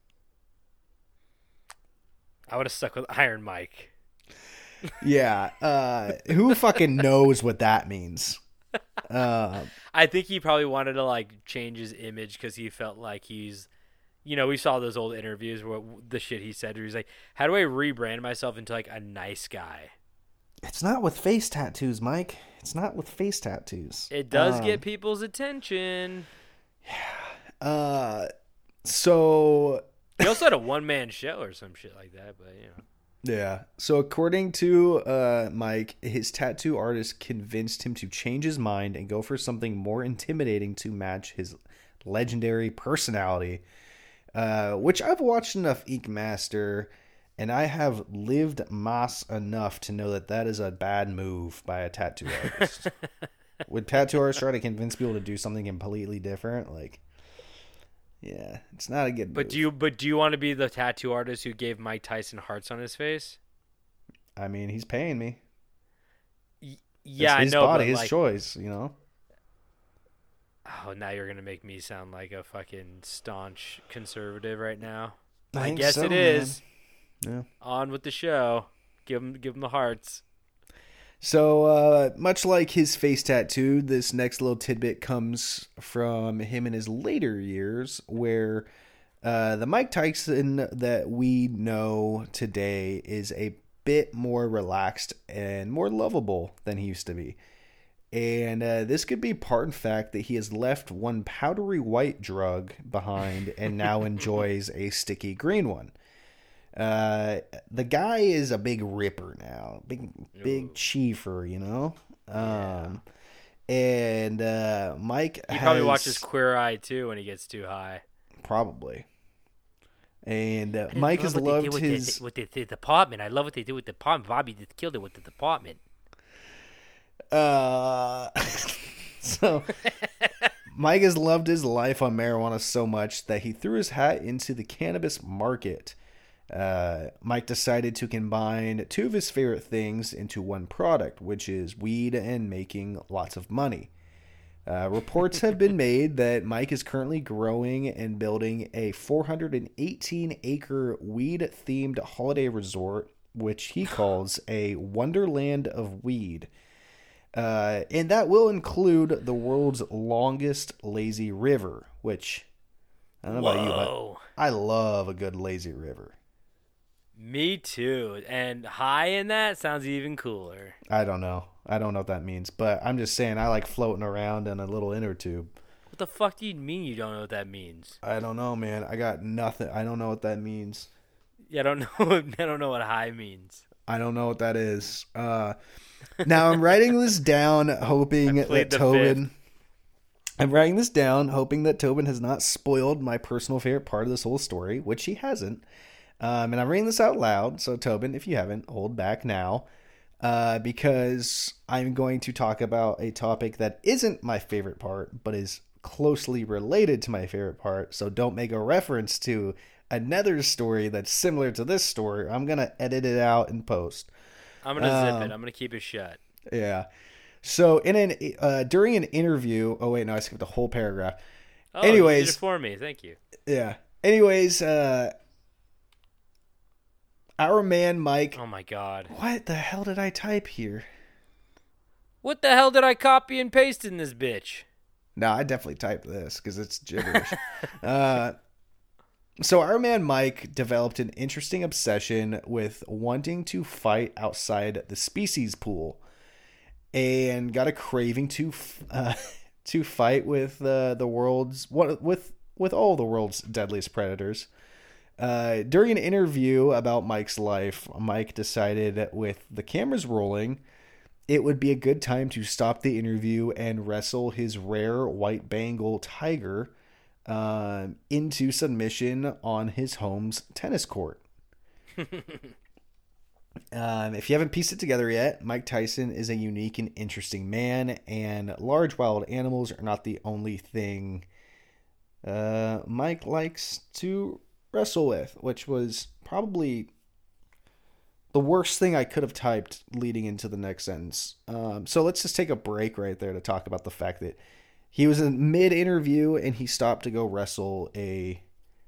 I would have stuck with Iron Mike. Yeah, uh, who fucking knows what that means? Uh, I think he probably wanted to like change his image because he felt like he's, you know, we saw those old interviews where the shit he said where he's like, how do I rebrand myself into like a nice guy? it's not with face tattoos, Mike. It's not with face tattoos. It does Um, get people's attention. Uh, so He also had a one man show or some shit like that, but you know. yeah. So according to uh Mike, his tattoo artist convinced him to change his mind and go for something more intimidating to match his legendary personality. Uh, which I've watched enough Ink Master, and I have lived Moss enough to know that that is a bad move by a tattoo artist. Would tattoo artists try to convince people to do something completely different? Like, yeah, it's not a good. But move. do you but do you want to be the tattoo artist who gave Mike Tyson hearts on his face? I mean, he's paying me. Yeah, It's his I know. body, but his like, choice. You know. oh, now you're gonna make me sound like a fucking staunch conservative right now. I I, think guess so, it is. Yeah. On with the show. Give him give him the hearts. So, uh, much like his face tattoo, this next little tidbit comes from him in his later years, where uh, the Mike Tyson that we know today is a bit more relaxed and more lovable than he used to be. And uh, this could be part in fact that he has left one powdery white drug behind and now enjoys a sticky green one. Uh, the guy is a big ripper now, big big chiefer, you know. Um, and uh, Mike He has, probably watches Queer Eye too when he gets too high. probably. And uh, Mike has loved his. with the, the department. I love what they do with the department. Bobby just killed it with the department. Uh, so Mike has loved his life on marijuana so much that he threw his hat into the cannabis market. Uh, Mike decided to combine two of his favorite things into one product, which is weed and making lots of money. Uh, reports have been made that Mike is currently growing and building a four hundred eighteen acre weed-themed holiday resort, which he calls a Wonderland of Weed. Uh, and that will include the world's longest lazy river, which, I don't know about you, Whoa. but I love a good lazy river. Me too. And high in that sounds even cooler. I don't know. I don't know what that means, but I'm just saying I like floating around in a little inner tube. What the fuck do you mean you don't know what that means? I don't know, man. I got nothing. I don't know what that means. Yeah, I don't know. I don't know what high means. I don't know what that is. Uh, now I'm writing this down, hoping I played that the Tobin. fifth. I'm writing this down, hoping that Tobin has not spoiled my personal favorite part of this whole story, which he hasn't. Um, and I'm reading this out loud, so Tobin, if you haven't, hold back now, uh, because I'm going to talk about a topic that isn't my favorite part, but is closely related to my favorite part. So don't make a reference to another story that's similar to this story. I'm gonna edit it out in post. I'm gonna Um, zip it. I'm gonna keep it shut. Yeah. So in an uh, during an interview, oh wait, no, I skipped the whole paragraph. Oh, Anyways, you did it for me. Thank you. Yeah. Anyways, uh, our man Mike. Oh my god. What the hell did I type here? What the hell did I copy and paste in this bitch? No, I definitely typed this because it's gibberish. uh, so our man Mike developed an interesting obsession with wanting to fight outside the species pool, and got a craving to uh, to fight with uh, the world's what with with all the world's deadliest predators. Uh, during an interview about Mike's life, Mike decided, with the cameras rolling, it would be a good time to stop the interview and wrestle his rare white Bengal tiger um, into submission on his home's tennis court. um, if you haven't pieced it together yet, Mike Tyson is a unique and interesting man, and large wild animals are not the only thing uh, Mike likes to wrestle with, which was probably the worst thing I could have typed leading into the next sentence. Um, so let's just take a break right there to talk about the fact that he was in mid-interview and he stopped to go wrestle a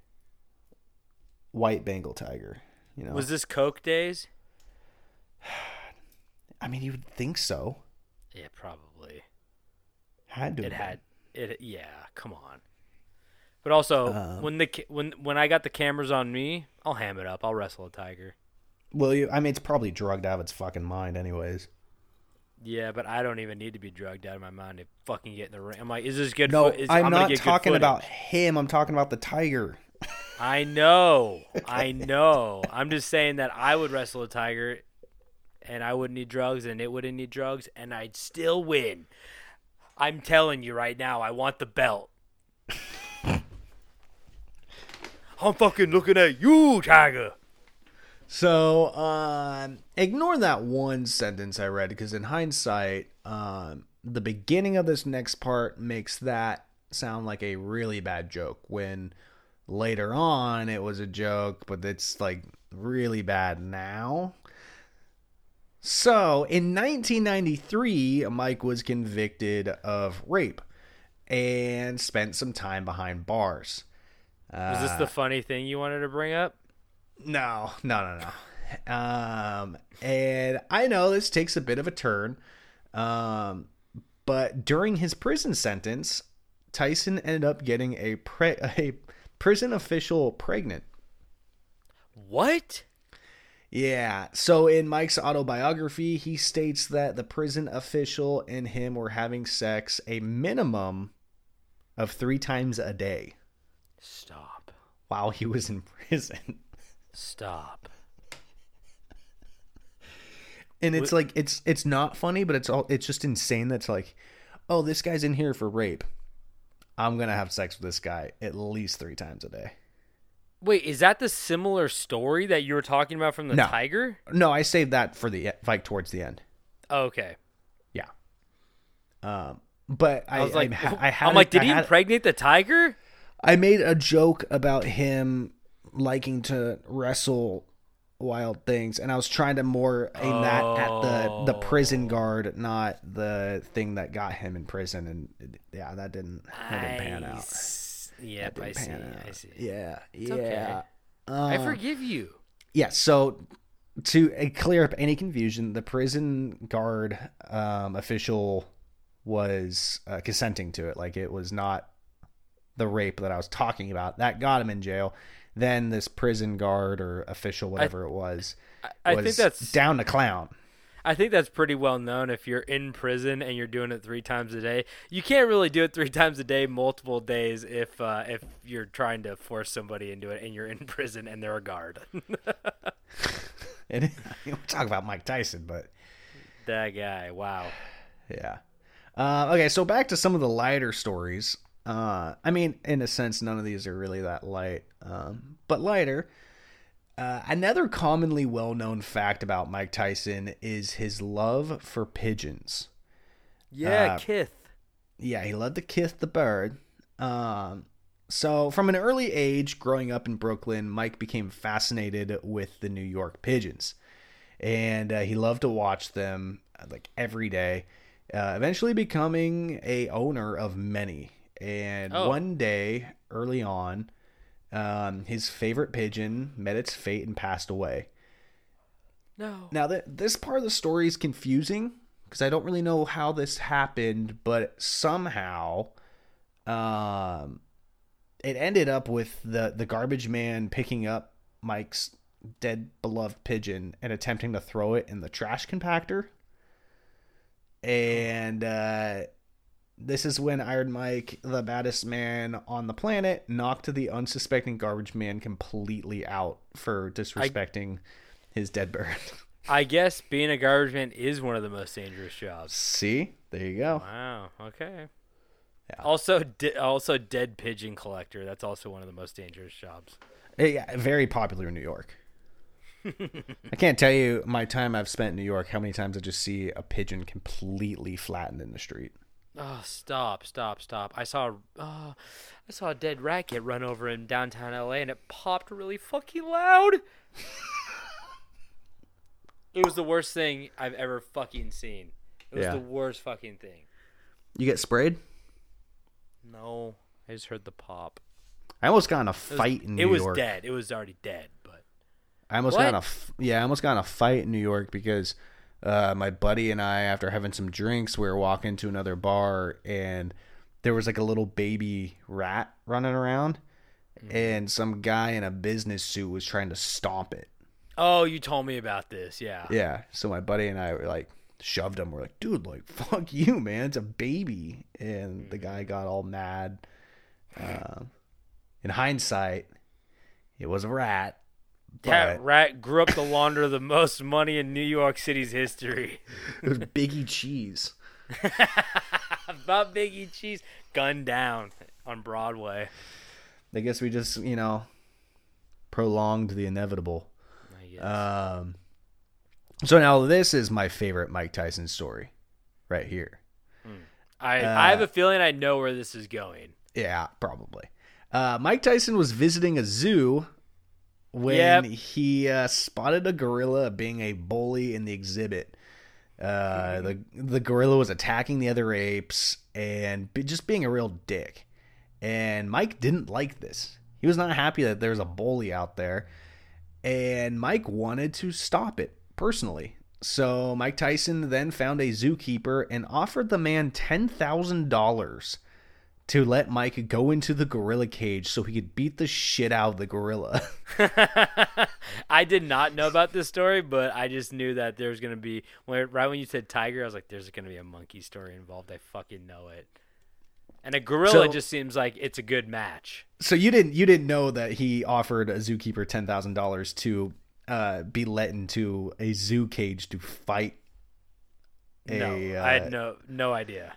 white Bengal tiger. You know, Was this Coke days? I mean, you would think so. Yeah, probably. Had to. It have had it. Yeah, come on. But also, Um, when the ca- when when I got the cameras on me, I'll ham it up. I'll wrestle a tiger. been. Well, you, I mean, it's probably drugged out of its fucking mind, anyways. Yeah, but I don't even need to be drugged out of my mind to fucking get in the ring. I'm like, is this good? No, fo- is, I'm, gonna not get good talking footage. about him. I'm talking about the tiger. I know, I know. I'm just saying that I would wrestle a tiger, and I wouldn't need drugs, and it wouldn't need drugs, and I'd still win. I'm telling you right now, I want the belt. I'm fucking looking at you, tiger. So, um, ignore that one sentence I read, because in hindsight, um, the beginning of this next part makes that sound like a really bad joke, when later on it was a joke, but it's like really bad now. So, in nineteen ninety-three, Mike was convicted of rape and spent some time behind bars. Was this the funny thing you wanted to bring up? No, no, no, no. Um, and I know this takes a bit of a turn, um, but during his prison sentence, Tyson ended up getting a pre- a prison official pregnant. What? Yeah. So in Mike's autobiography, he states that the prison official and him were having sex a minimum of three times a day Stop. while he was in prison. Stop. And it's What- like it's it's not funny, but it's all it's just insane. That's like, oh, this guy's in here for rape. I'm gonna have sex with this guy at least three times a day. Wait, is that the similar story that you were talking about from the No. tiger? No, I saved that for the like towards the end. Oh, okay. Yeah. Um. but I, I was like, I, I had I'm like, did I he had- impregnate the tiger? I made a joke about him liking to wrestle wild things, and I was trying to more aim that at the the prison guard, not the thing that got him in prison. And it- yeah, that didn't that didn't pan out. Nice. Yep, That I didn't see. pan out. I see. Yeah, It's yeah. okay. Uh, I forgive you. Yeah, so to uh, clear up any confusion, the prison guard um, official was uh, consenting to it. Like, it was not the rape that I was talking about. That got him in jail. Then this prison guard or official, whatever it was, I was think that's down to clown. I think that's pretty well known. If you're in prison and you're doing it three times a day, you can't really do it three times a day, multiple days. If uh, if you're trying to force somebody into it and you're in prison and they're a guard, And we'll talk about Mike Tyson, but that guy, wow. yeah. Uh, okay, so back to some of the lighter stories. Uh, I mean, in a sense, none of these are really that light, um, but lighter. Uh, another commonly well-known fact about Mike Tyson is his love for pigeons. Yeah, Uh, Kith. Yeah, he loved to kiss the bird. Um, so from an early age, growing up in Brooklyn, Mike became fascinated with the New York pigeons, and uh, he loved to watch them uh, like every day. Uh, eventually becoming a owner of many. And Oh. one day, early on, um, his favorite pigeon met its fate and passed away. No. Now, th- this part of the story is confusing because I don't really know how this happened, but somehow um, it ended up with the, the garbage man picking up Mike's dead beloved pigeon and attempting to throw it in the trash compactor. And uh, this is when Iron Mike, the baddest man on the planet, knocked the unsuspecting garbage man completely out for disrespecting his dead bird. I guess being a garbage man is one of the most dangerous jobs. See? There you go. Wow. Okay. Yeah. Also, de- also dead pigeon collector. That's also one of the most dangerous jobs. Uh, Yeah, very popular in New York. I can't tell you my time I've spent in New York, how many times I just see a pigeon completely flattened in the street. Oh, stop, stop, stop! I saw, uh, I saw a dead rat get run over in downtown L A, and it popped really fucking loud. It was the worst thing I've ever fucking seen. It was Yeah. the worst fucking thing. You get sprayed? No, I just heard the pop. I almost got in a It was, fight in New It was York. dead. It was already dead, but I almost What? got in a f- yeah, I almost got in a fight in New York because uh, my buddy and I, after having some drinks, we were walking to another bar and there was like a little baby rat running around, and some guy in a business suit was trying to stomp it. oh, you told me about this. Yeah. Yeah, so my buddy and I were like shoved him. We're like, dude, like fuck you, man, it's a baby. And the guy got all mad. Um, in hindsight, it was a rat. That But rat grew up to launder the most money in New York City's history. it was Biggie Cheese. About Biggie Cheese, gunned down on Broadway. I guess we just, you know, prolonged the inevitable. I guess. Um, so now this is my favorite Mike Tyson story right here. I uh, I have a feeling I know where this is going. Yeah, probably. Uh, Mike Tyson was visiting a zoo when Yep. he uh, spotted a gorilla being a bully in the exhibit. Uh, the the gorilla was attacking the other apes and be, just being a real dick. And Mike didn't like this. He was not happy that there's a bully out there. And Mike wanted to stop it personally. So Mike Tyson then found a zookeeper and offered the man ten thousand dollars to let Mike go into the gorilla cage so he could beat the shit out of the gorilla. I did not know about this story, but I just knew that there was going to be, when, right when you said tiger, I was like, there's going to be a monkey story involved. I fucking know it. And a gorilla So- just seems like it's a good match. So you didn't you didn't know that he offered a zookeeper ten thousand dollars to uh, be let into a zoo cage to fight a No, uh, I had no no idea.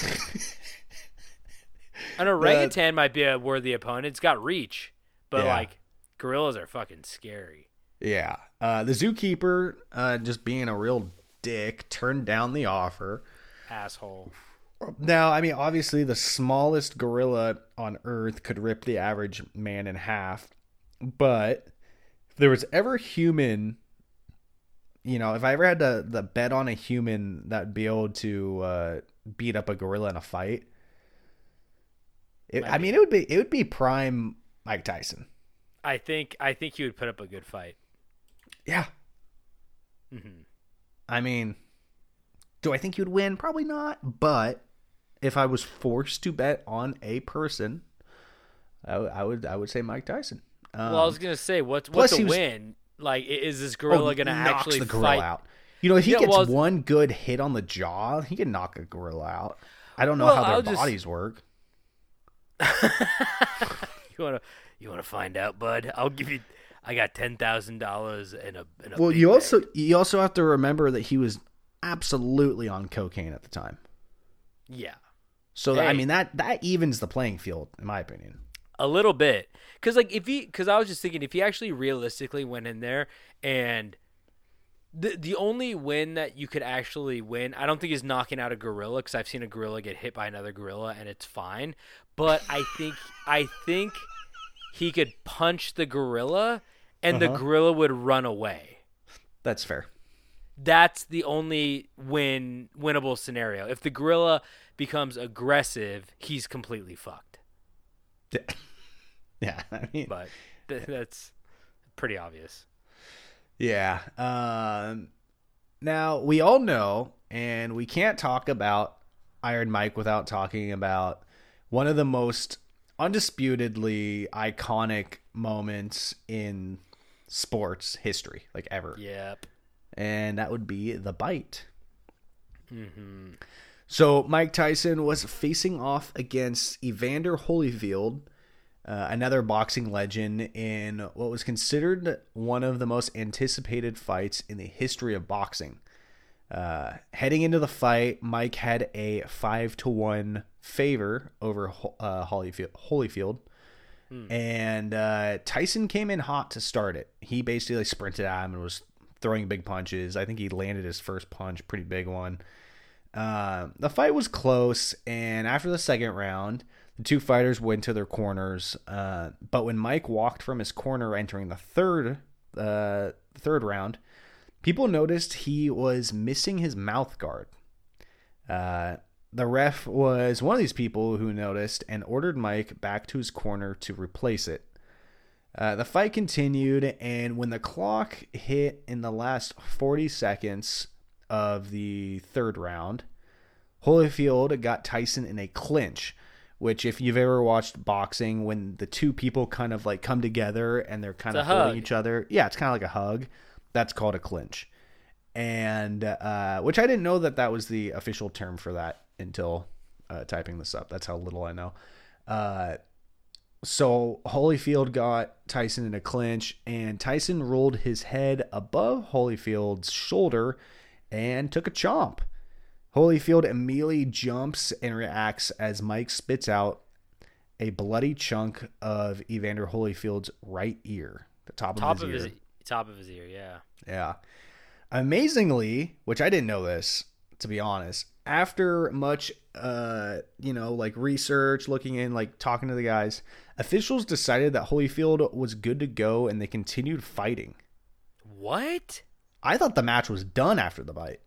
An orangutan might be a worthy opponent. It's got reach, but Yeah. like gorillas are fucking scary. Yeah. Uh, the zookeeper, uh, just being a real dick, turned down the offer. Asshole. Now, I mean, obviously, the smallest gorilla on Earth could rip the average man in half. But if there was ever human, you know, if I ever had to the bet on a human that would be able to uh, beat up a gorilla in a fight, it, I mean, it would be it would be prime Mike Tyson. I think I think he would put up a good fight. Yeah. Mm-hmm. I mean, do I think he would win? Probably not. But if I was forced to bet on a person, I, w- I would I would say Mike Tyson. Um, Well, I was gonna say, what's what's a was- win? Like, i- is this gorilla oh, gonna knocks actually the gorilla fight? out? You know, if he Yeah, gets well, one good hit on the jaw, he can knock a gorilla out. I don't know Well, how their I'll just- bodies work. You wanna you wanna find out, bud? I'll give you. I got ten thousand dollars and a. And a Well, Big you Mac. also you also have to remember that he was absolutely on cocaine at the time. Yeah, So I Hey. mean that that evens the playing field, in my opinion. a little bit. Cause like if he, cause I was just thinking if he actually realistically went in there and the the only win that you could actually win, I don't think is knocking out a gorilla because I've seen a gorilla get hit by another gorilla and it's fine. But I think I think he could punch the gorilla and the Uh-huh. gorilla would run away. That's fair. That's the only win winnable scenario. If the gorilla becomes aggressive, he's completely fucked. Yeah, I mean, But th- that's pretty obvious. yeah. Um, now we all know, and we can't talk about Iron Mike without talking about one of the most undisputedly iconic moments in sports history, like ever. Yep. And that would be the bite. Mm-hmm. So Mike Tyson was facing off against Evander Holyfield, uh, another boxing legend, in what was considered one of the most anticipated fights in the history of boxing. Uh, heading into the fight, Mike had a five to one favor over uh, Holyfield. Holyfield. Hmm. And uh, Tyson came in hot to start it. He basically sprinted at him and was throwing big punches. I think he landed his first punch, pretty big one. Uh, the fight was close, and after the second round, the two fighters went to their corners. Uh, but when Mike walked from his corner entering the third, uh, third round, people noticed he was missing his mouth guard. Uh, the ref was one of these people who noticed and ordered Mike back to his corner to replace it. Uh, the fight continued, and when the clock hit in the last forty seconds of the third round, Holyfield got Tyson in a clinch, which if you've ever watched boxing, when the two people kind of like come together and they're kind It's of a holding hug. each other. Yeah, it's kind of like a hug. That's called a clinch. And uh, which I didn't know that that was the official term for that until uh, typing this up. That's how little I know. Uh, so Holyfield got Tyson in a clinch, and Tyson rolled his head above Holyfield's shoulder and took a chomp. Holyfield immediately jumps and reacts as Mike spits out a bloody chunk of Evander Holyfield's right ear, the top, Top of of his his ear. top of his ear, yeah. Yeah. Amazingly, which I didn't know this, to be honest, after much, uh, you know, like research, looking in, like talking to the guys, officials decided that Holyfield was good to go and they continued fighting. What? I thought the match was done after the bite.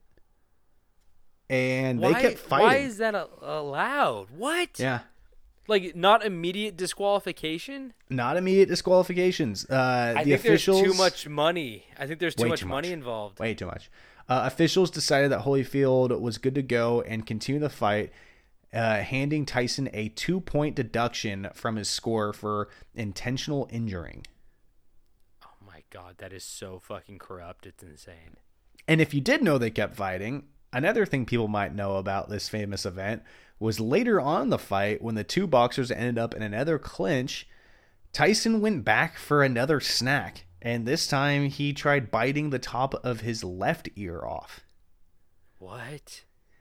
And Why, they kept fighting. why is that a- allowed? What? Yeah. Like not immediate disqualification? Not immediate disqualifications. Uh, I the think officials, there's too much money. I think there's too Way much too money much. involved. Way too much. Uh, officials decided that Holyfield was good to go and continue the fight, uh, handing Tyson a two-point deduction from his score for intentional injuring. Oh my god, that is so fucking corrupt. It's insane. And if you did know they kept fighting, another thing people might know about this famous event was later on in the fight, when the two boxers ended up in another clinch, Tyson went back for another snack. And this time he tried biting the top of his left ear off. What?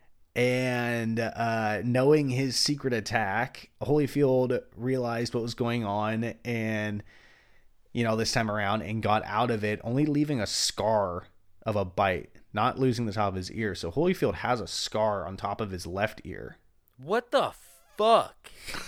And uh, knowing his secret attack, Holyfield realized what was going on and, you know, this time around and got out of it, only leaving a scar of a bite, not losing the top of his ear. So Holyfield has a scar on top of his left ear. What the fuck?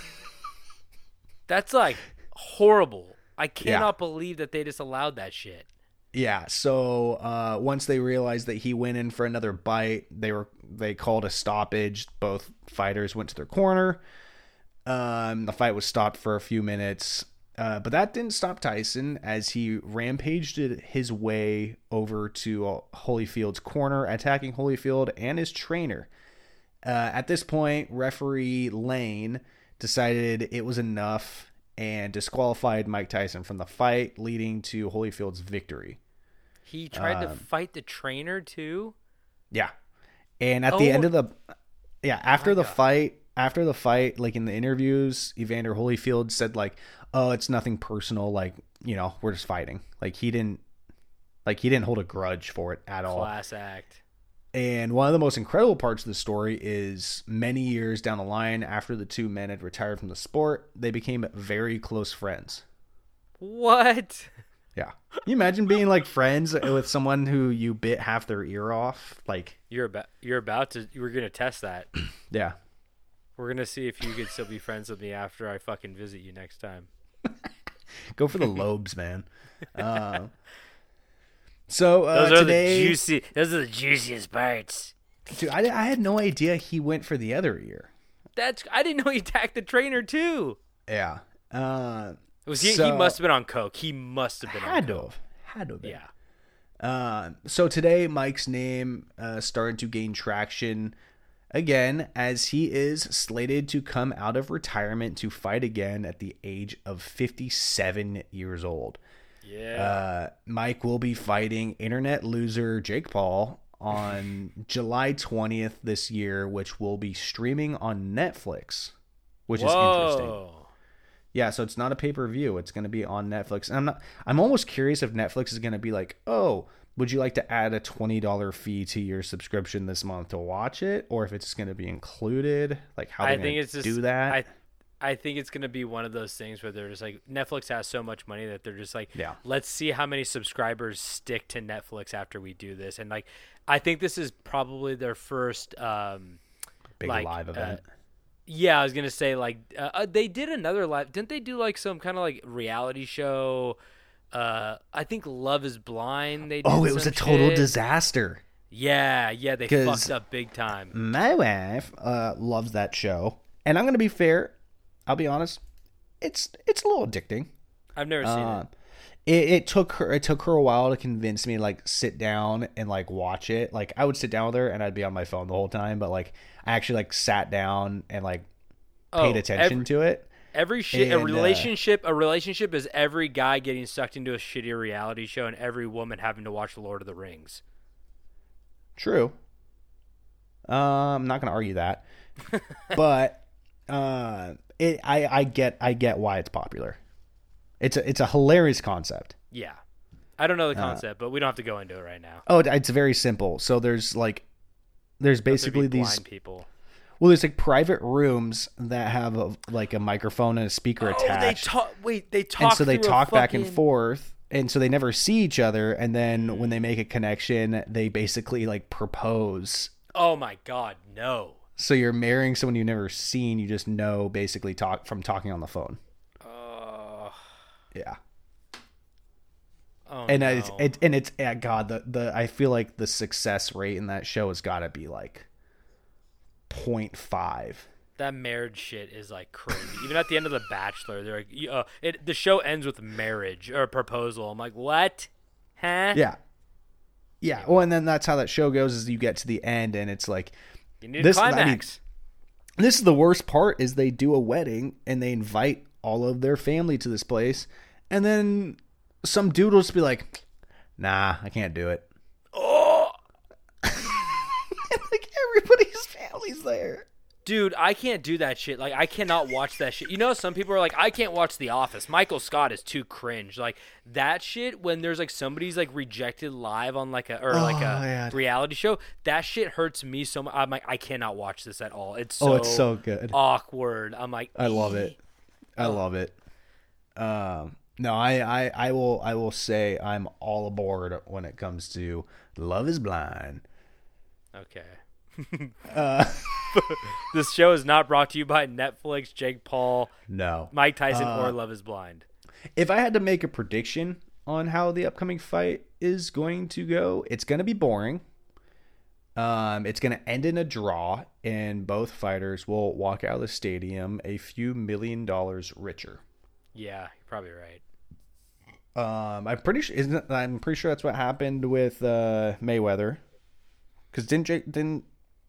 That's like horrible. I cannot believe that they just allowed that shit. Yeah, so uh, once they realized that he went in for another bite, they were they called a stoppage. Both fighters went to their corner. Um, the fight was stopped for a few minutes, uh, but that didn't stop Tyson as he rampaged his way over to Holyfield's corner, attacking Holyfield and his trainer. Uh, at this point, referee Lane decided it was enough and disqualified Mike Tyson from the fight, leading to Holyfield's victory. He tried Um, to fight the trainer too? Yeah. And at the Oh. end of the yeah, after My the God. fight, after the fight, like in the interviews, Evander Holyfield said like, "Oh, it's nothing personal, like, you know, we're just fighting." Like he didn't like he didn't hold a grudge for it at all. Class act. And one of the most incredible parts of the story is many years down the line after the two men had retired from the sport, they became very close friends. What? Yeah. Can you imagine being like friends with someone who you bit half their ear off? Like, You're about you're about to we're gonna test that. yeah. We're gonna see if you could still be friends with me after I fucking visit you next time. Go for the lobes, man. Uh, so uh, Those are today, the juicy those are the juiciest parts. dude, I, I had no idea he went for the other ear. That's I didn't know he attacked the trainer too. Yeah. Uh, Was he? So- he must have been on coke. He must have been had on to coke. have. Had to have been. Yeah. Uh, so today, Mike's name uh, started to gain traction again as he is slated to come out of retirement to fight again at the age of fifty-seven years old. Yeah. Uh, Mike will be fighting internet loser Jake Paul on July twentieth this year, which will be streaming on Netflix, which is interesting. Whoa. Yeah, so it's not a pay-per-view. It's going to be on Netflix. And I'm not I'm almost curious if Netflix is going to be like, "Oh, would you like to add a twenty dollars fee to your subscription this month to watch it?" Or if it's just going to be included, like how I they think it's just do that. I I think it's gonna be one of those things where they're just like Netflix has so much money that they're just like, Yeah. let's see how many subscribers stick to Netflix after we do this. And like, I think this is probably their first um, Big like, live uh, event. Yeah, I was gonna say like uh, uh, they did another live. Didn't they do like some kind of like reality show? Uh, I think Love Is Blind. They did Oh, it was some a total shit. disaster. Yeah, yeah, they 'Cause- fucked up big time. My wife uh, loves that show, and I'm going to be fair. I'll be honest. It's it's a little addicting. I've never seen Uh, it. it, it took her it took her a while to convince me to like sit down and like watch it. Like I would sit down with her and I'd be on my phone the whole time, but like I actually like sat down and like paid Oh, attention every- to it. Every shit, a And, uh, relationship, a relationship is every guy getting sucked into a shitty reality show, and every woman having to watch The Lord of the Rings. True. Um, I'm not going to argue that, but uh, it I I get I get why it's popular. It's a it's a hilarious concept. Yeah, I don't know Uh, the concept, but we don't have to go into it right now. Oh, it- it's very simple. So there's like there's There'd be basically these blind people. well, there's like private rooms that have a, like a microphone and a speaker Oh, they attached. talk. Wait, they talk. and so they through a talk back and fucking- forth, and so they never see each other, and then when they make a connection they basically like propose. Oh my god, no. So you're marrying someone you've never seen, you just know basically talk from talking on the phone. Uh, Yeah. oh And no. it's it, and it's yeah, god the, the I feel like the success rate in that show has got to be like zero point five. That marriage shit is like crazy. Even at the end of The Bachelor, they're like, y- uh, it. The show ends with marriage or proposal. I'm like, what? Huh? Yeah. Yeah. Well, and then that's how that show goes is you get to the end and it's like You need This- a I mean, climax. this is the worst part is they do a wedding and they invite all of their family to this place and then some dude will just be like, nah, I can't do it. oh, And like everybody's family's there. dude, I can't do that shit. Like, I cannot watch that shit. You know, some people are like, I can't watch The Office. Michael Scott is too cringe. Like that shit. When there's like somebody's like rejected live on like a or like a Oh, yeah. reality show, that shit hurts me so much. I'm like, I cannot watch this at all. It's so Oh, it's so good. awkward. I'm like, I love it. I love it. Um, no, I, I, I will, I will say I'm all aboard when it comes to Love Is Blind. Okay. This show is not brought to you by Netflix, Jake Paul, No. Mike Tyson, Uh, or Love is Blind. If I had to make a prediction on how the upcoming fight is going to go, it's going to be boring. Um, it's going to end in a draw, and both fighters will walk out of the stadium a few million dollars richer. Yeah, you're probably right. Um, I'm pretty sure. Isn't it, I'm pretty sure that's what happened with uh, Mayweather. Because didn't Jake? Didn't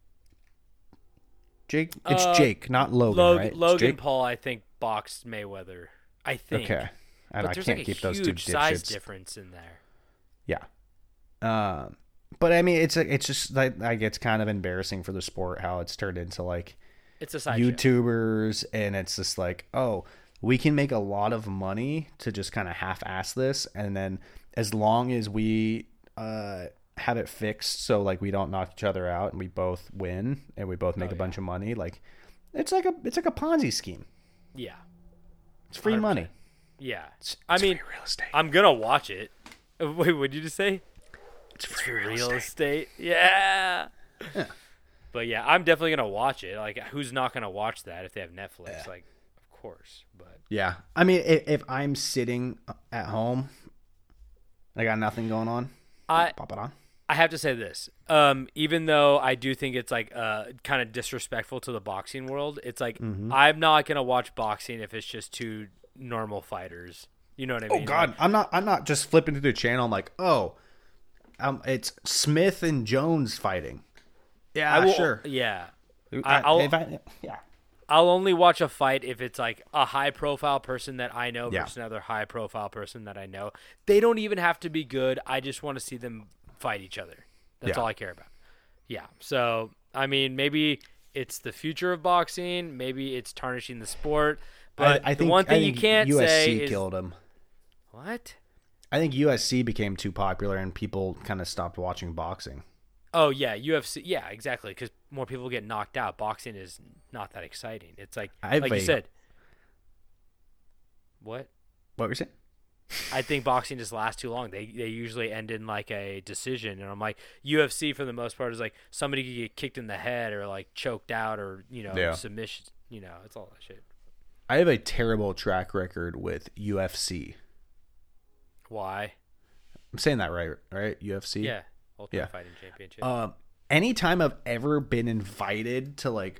Jake? It's Uh, Jake, not Logan, Logan, right? It's Logan Jake? Paul, I think, boxed Mayweather. I think. Okay, I, But I there's can't like a keep those two huge size dipshits. difference in there. Yeah. Um, but I mean, it's a, it's just like, like it's kind of embarrassing for the sport how it's turned into like It's a side show. YouTubers, and it's just like, oh, we can make a lot of money to just kind of half-ass this, and then as long as we uh have it fixed so like we don't knock each other out and we both win and we both make Oh, a bunch of money, like it's like a it's like a Ponzi scheme. Yeah. It's free one hundred money. percent. Yeah. It's, I it's mean, free real estate. I'm going to watch it. Uh, Wait, what did you just say? It's free Real estate. Yeah. Yeah. But yeah, I'm definitely going to watch it. Like, who's not going to watch that if they have Netflix? Like, of course. But Yeah. I mean, if, if I'm sitting at home, I got nothing going on, I pop it on. I have to say this. Um, even though I do think it's like uh, kind of disrespectful to the boxing world, it's like Mm-hmm. I'm not gonna watch boxing if it's just two normal fighters. You know what I mean? Oh God, I'm not. I'm not just flipping through the channel. I'm like, oh, um, it's Smith and Jones fighting. Yeah, I will, sure. Yeah, I, I'll- if I, yeah. I'll only watch a fight if it's like a high profile person that I know Yeah. versus another high profile person that I know. They don't even have to be good. I just want to see them fight each other. That's Yeah. all I care about. Yeah. So, I mean, maybe it's the future of boxing. Maybe it's tarnishing the sport. But I, I the think one thing I you think can't U S C say is killed him. what? I think U S C became too popular and people kind of stopped watching boxing. Oh yeah, U F C. Yeah, exactly. Because more people get knocked out. Boxing is not that exciting. It's like, I have like you a- said. What? What were you saying? I think boxing just lasts too long. They they usually end in like a decision, and I'm like U F C for the most part is like somebody could get kicked in the head or like choked out or you know Yeah. submission. You know, it's all that shit. I have a terrible track record with U F C. Why? I'm saying that right, right? U F C. Yeah, Ultimate Yeah. Fighting Championship. Um, anytime I've ever been invited to like,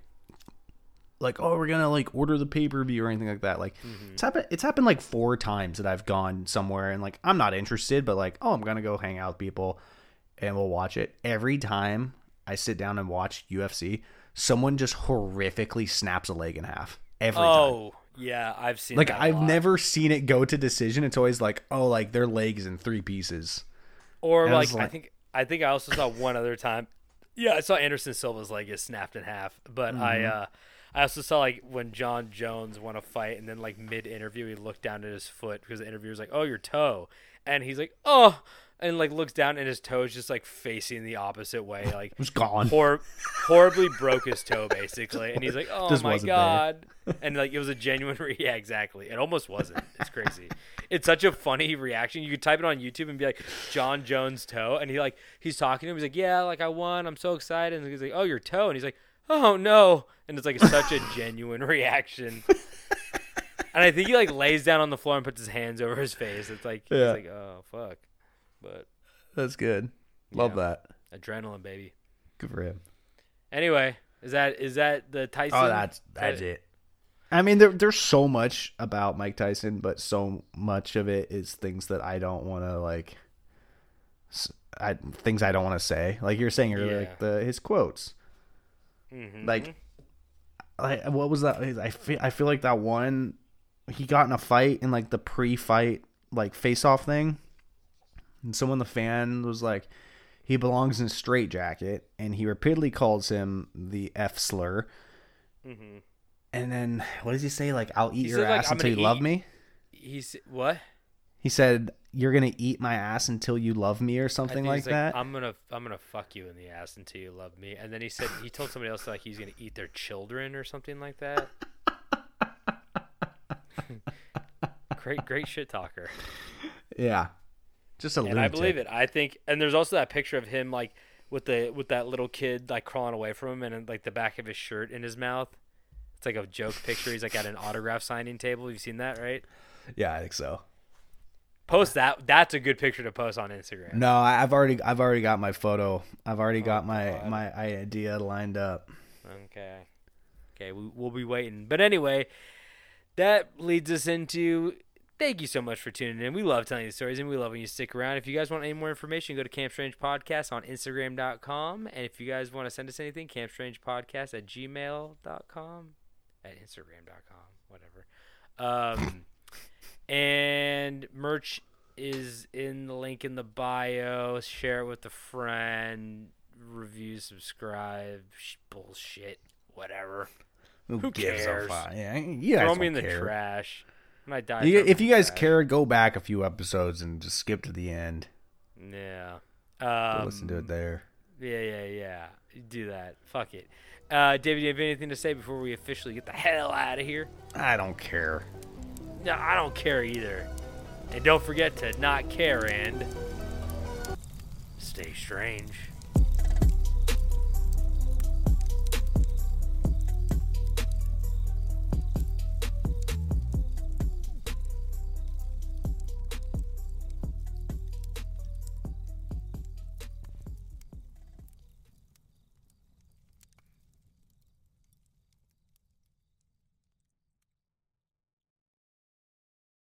like, oh, we're gonna like order the pay per view or anything like that. Like, it's happened. It's happened like four times that I've gone somewhere and like I'm not interested, but like, oh, I'm gonna go hang out with people and we'll watch it. Every time I sit down and watch U F C, someone just horrifically snaps a leg in half. Every time. oh yeah, I've seen. Like that a I've lot. never seen it go to decision. It's always like, oh, like their legs in three pieces. Or And I like, was I like- think I think I also saw one other time. Yeah, I saw Anderson Silva's leg get snapped in half. But I Mm-hmm. uh, I also saw like when John Jones won a fight, and then like mid interview he looked down at his foot because the interviewer's like, "Oh, your toe," and he's like, "Oh," and like looks down and his toe's just like facing the opposite way, like It was gone. hor- horribly broke his toe basically, and he's like, "Oh Just my wasn't there. god!" And like it was a genuine, re- yeah, exactly. It almost wasn't. It's crazy. It's such a funny reaction. You could type it on YouTube and be like, "John Jones toe," and he like he's talking to him. He's like, "Yeah, like I won. I'm so excited." And he's like, "Oh, your toe," and he's like, "Oh no!" And it's like such a genuine reaction. And I think he like lays down on the floor and puts his hands over his face. It's like Yeah. he's like, "Oh fuck," but That's good. Love Yeah. that. adrenaline, baby. Good for him. Anyway, is that is that the Tyson? Oh, that's that's it. I mean, there there's so much about Mike Tyson, but so much of it is things that I don't want to like. s- I things I don't want to say. Like you're saying earlier, Yeah. like the his quotes. Mhm. Like, like what was that? I feel I feel like that one. He got in a fight in like the pre-fight like face-off thing, and someone the fan was like, he belongs in a straitjacket, and he repeatedly calls him the F slur. Mhm. And then what does he say? Like, I'll eat He your said, like, ass I'm until you gonna love eat- me. He's what? He said, "You're gonna eat my ass until you love me," or I something think like he's that. I'm gonna I'm gonna fuck you in the ass until you love me. And then he said he told somebody else like he's gonna eat their children or something like that. great great shit talker. Yeah, just a And lunatic. I believe it. I think and there's also that picture of him like with the with that little kid like crawling away from him and like the back of his shirt in his mouth. It's like a joke picture. He's like at an autograph signing table. You've seen that, right? Yeah, I think so. Post that. That's a good picture to post on Instagram. No, I- I've already I've already got my photo. I've already got Oh, my God. my idea lined up. Okay. Okay, we, we'll be waiting. But anyway, that leads us into thank you so much for tuning in. We love telling you stories, and we love when you stick around. If you guys want any more information, go to Camp Strange Podcast on Instagram dot com. And if you guys want to send us anything, camp strange podcast at gmail dot com, at instagram dot com, whatever. Um, and merch is in the link in the bio. Share it with a friend. Review, subscribe, sh- bullshit, whatever. Who, Who gives cares? a fuck? Yeah, you guys Throw don't me in the care. trash. When I die, You- throw me if in you the guys trash. care, go back a few episodes and just skip to the end. Yeah. Go Um, listen to it there. Yeah, yeah, yeah. Do that. Fuck it. Uh, David, do you have anything to say before we officially get the hell out of here? I don't care. No, I don't care either. And don't forget to not care and stay strange.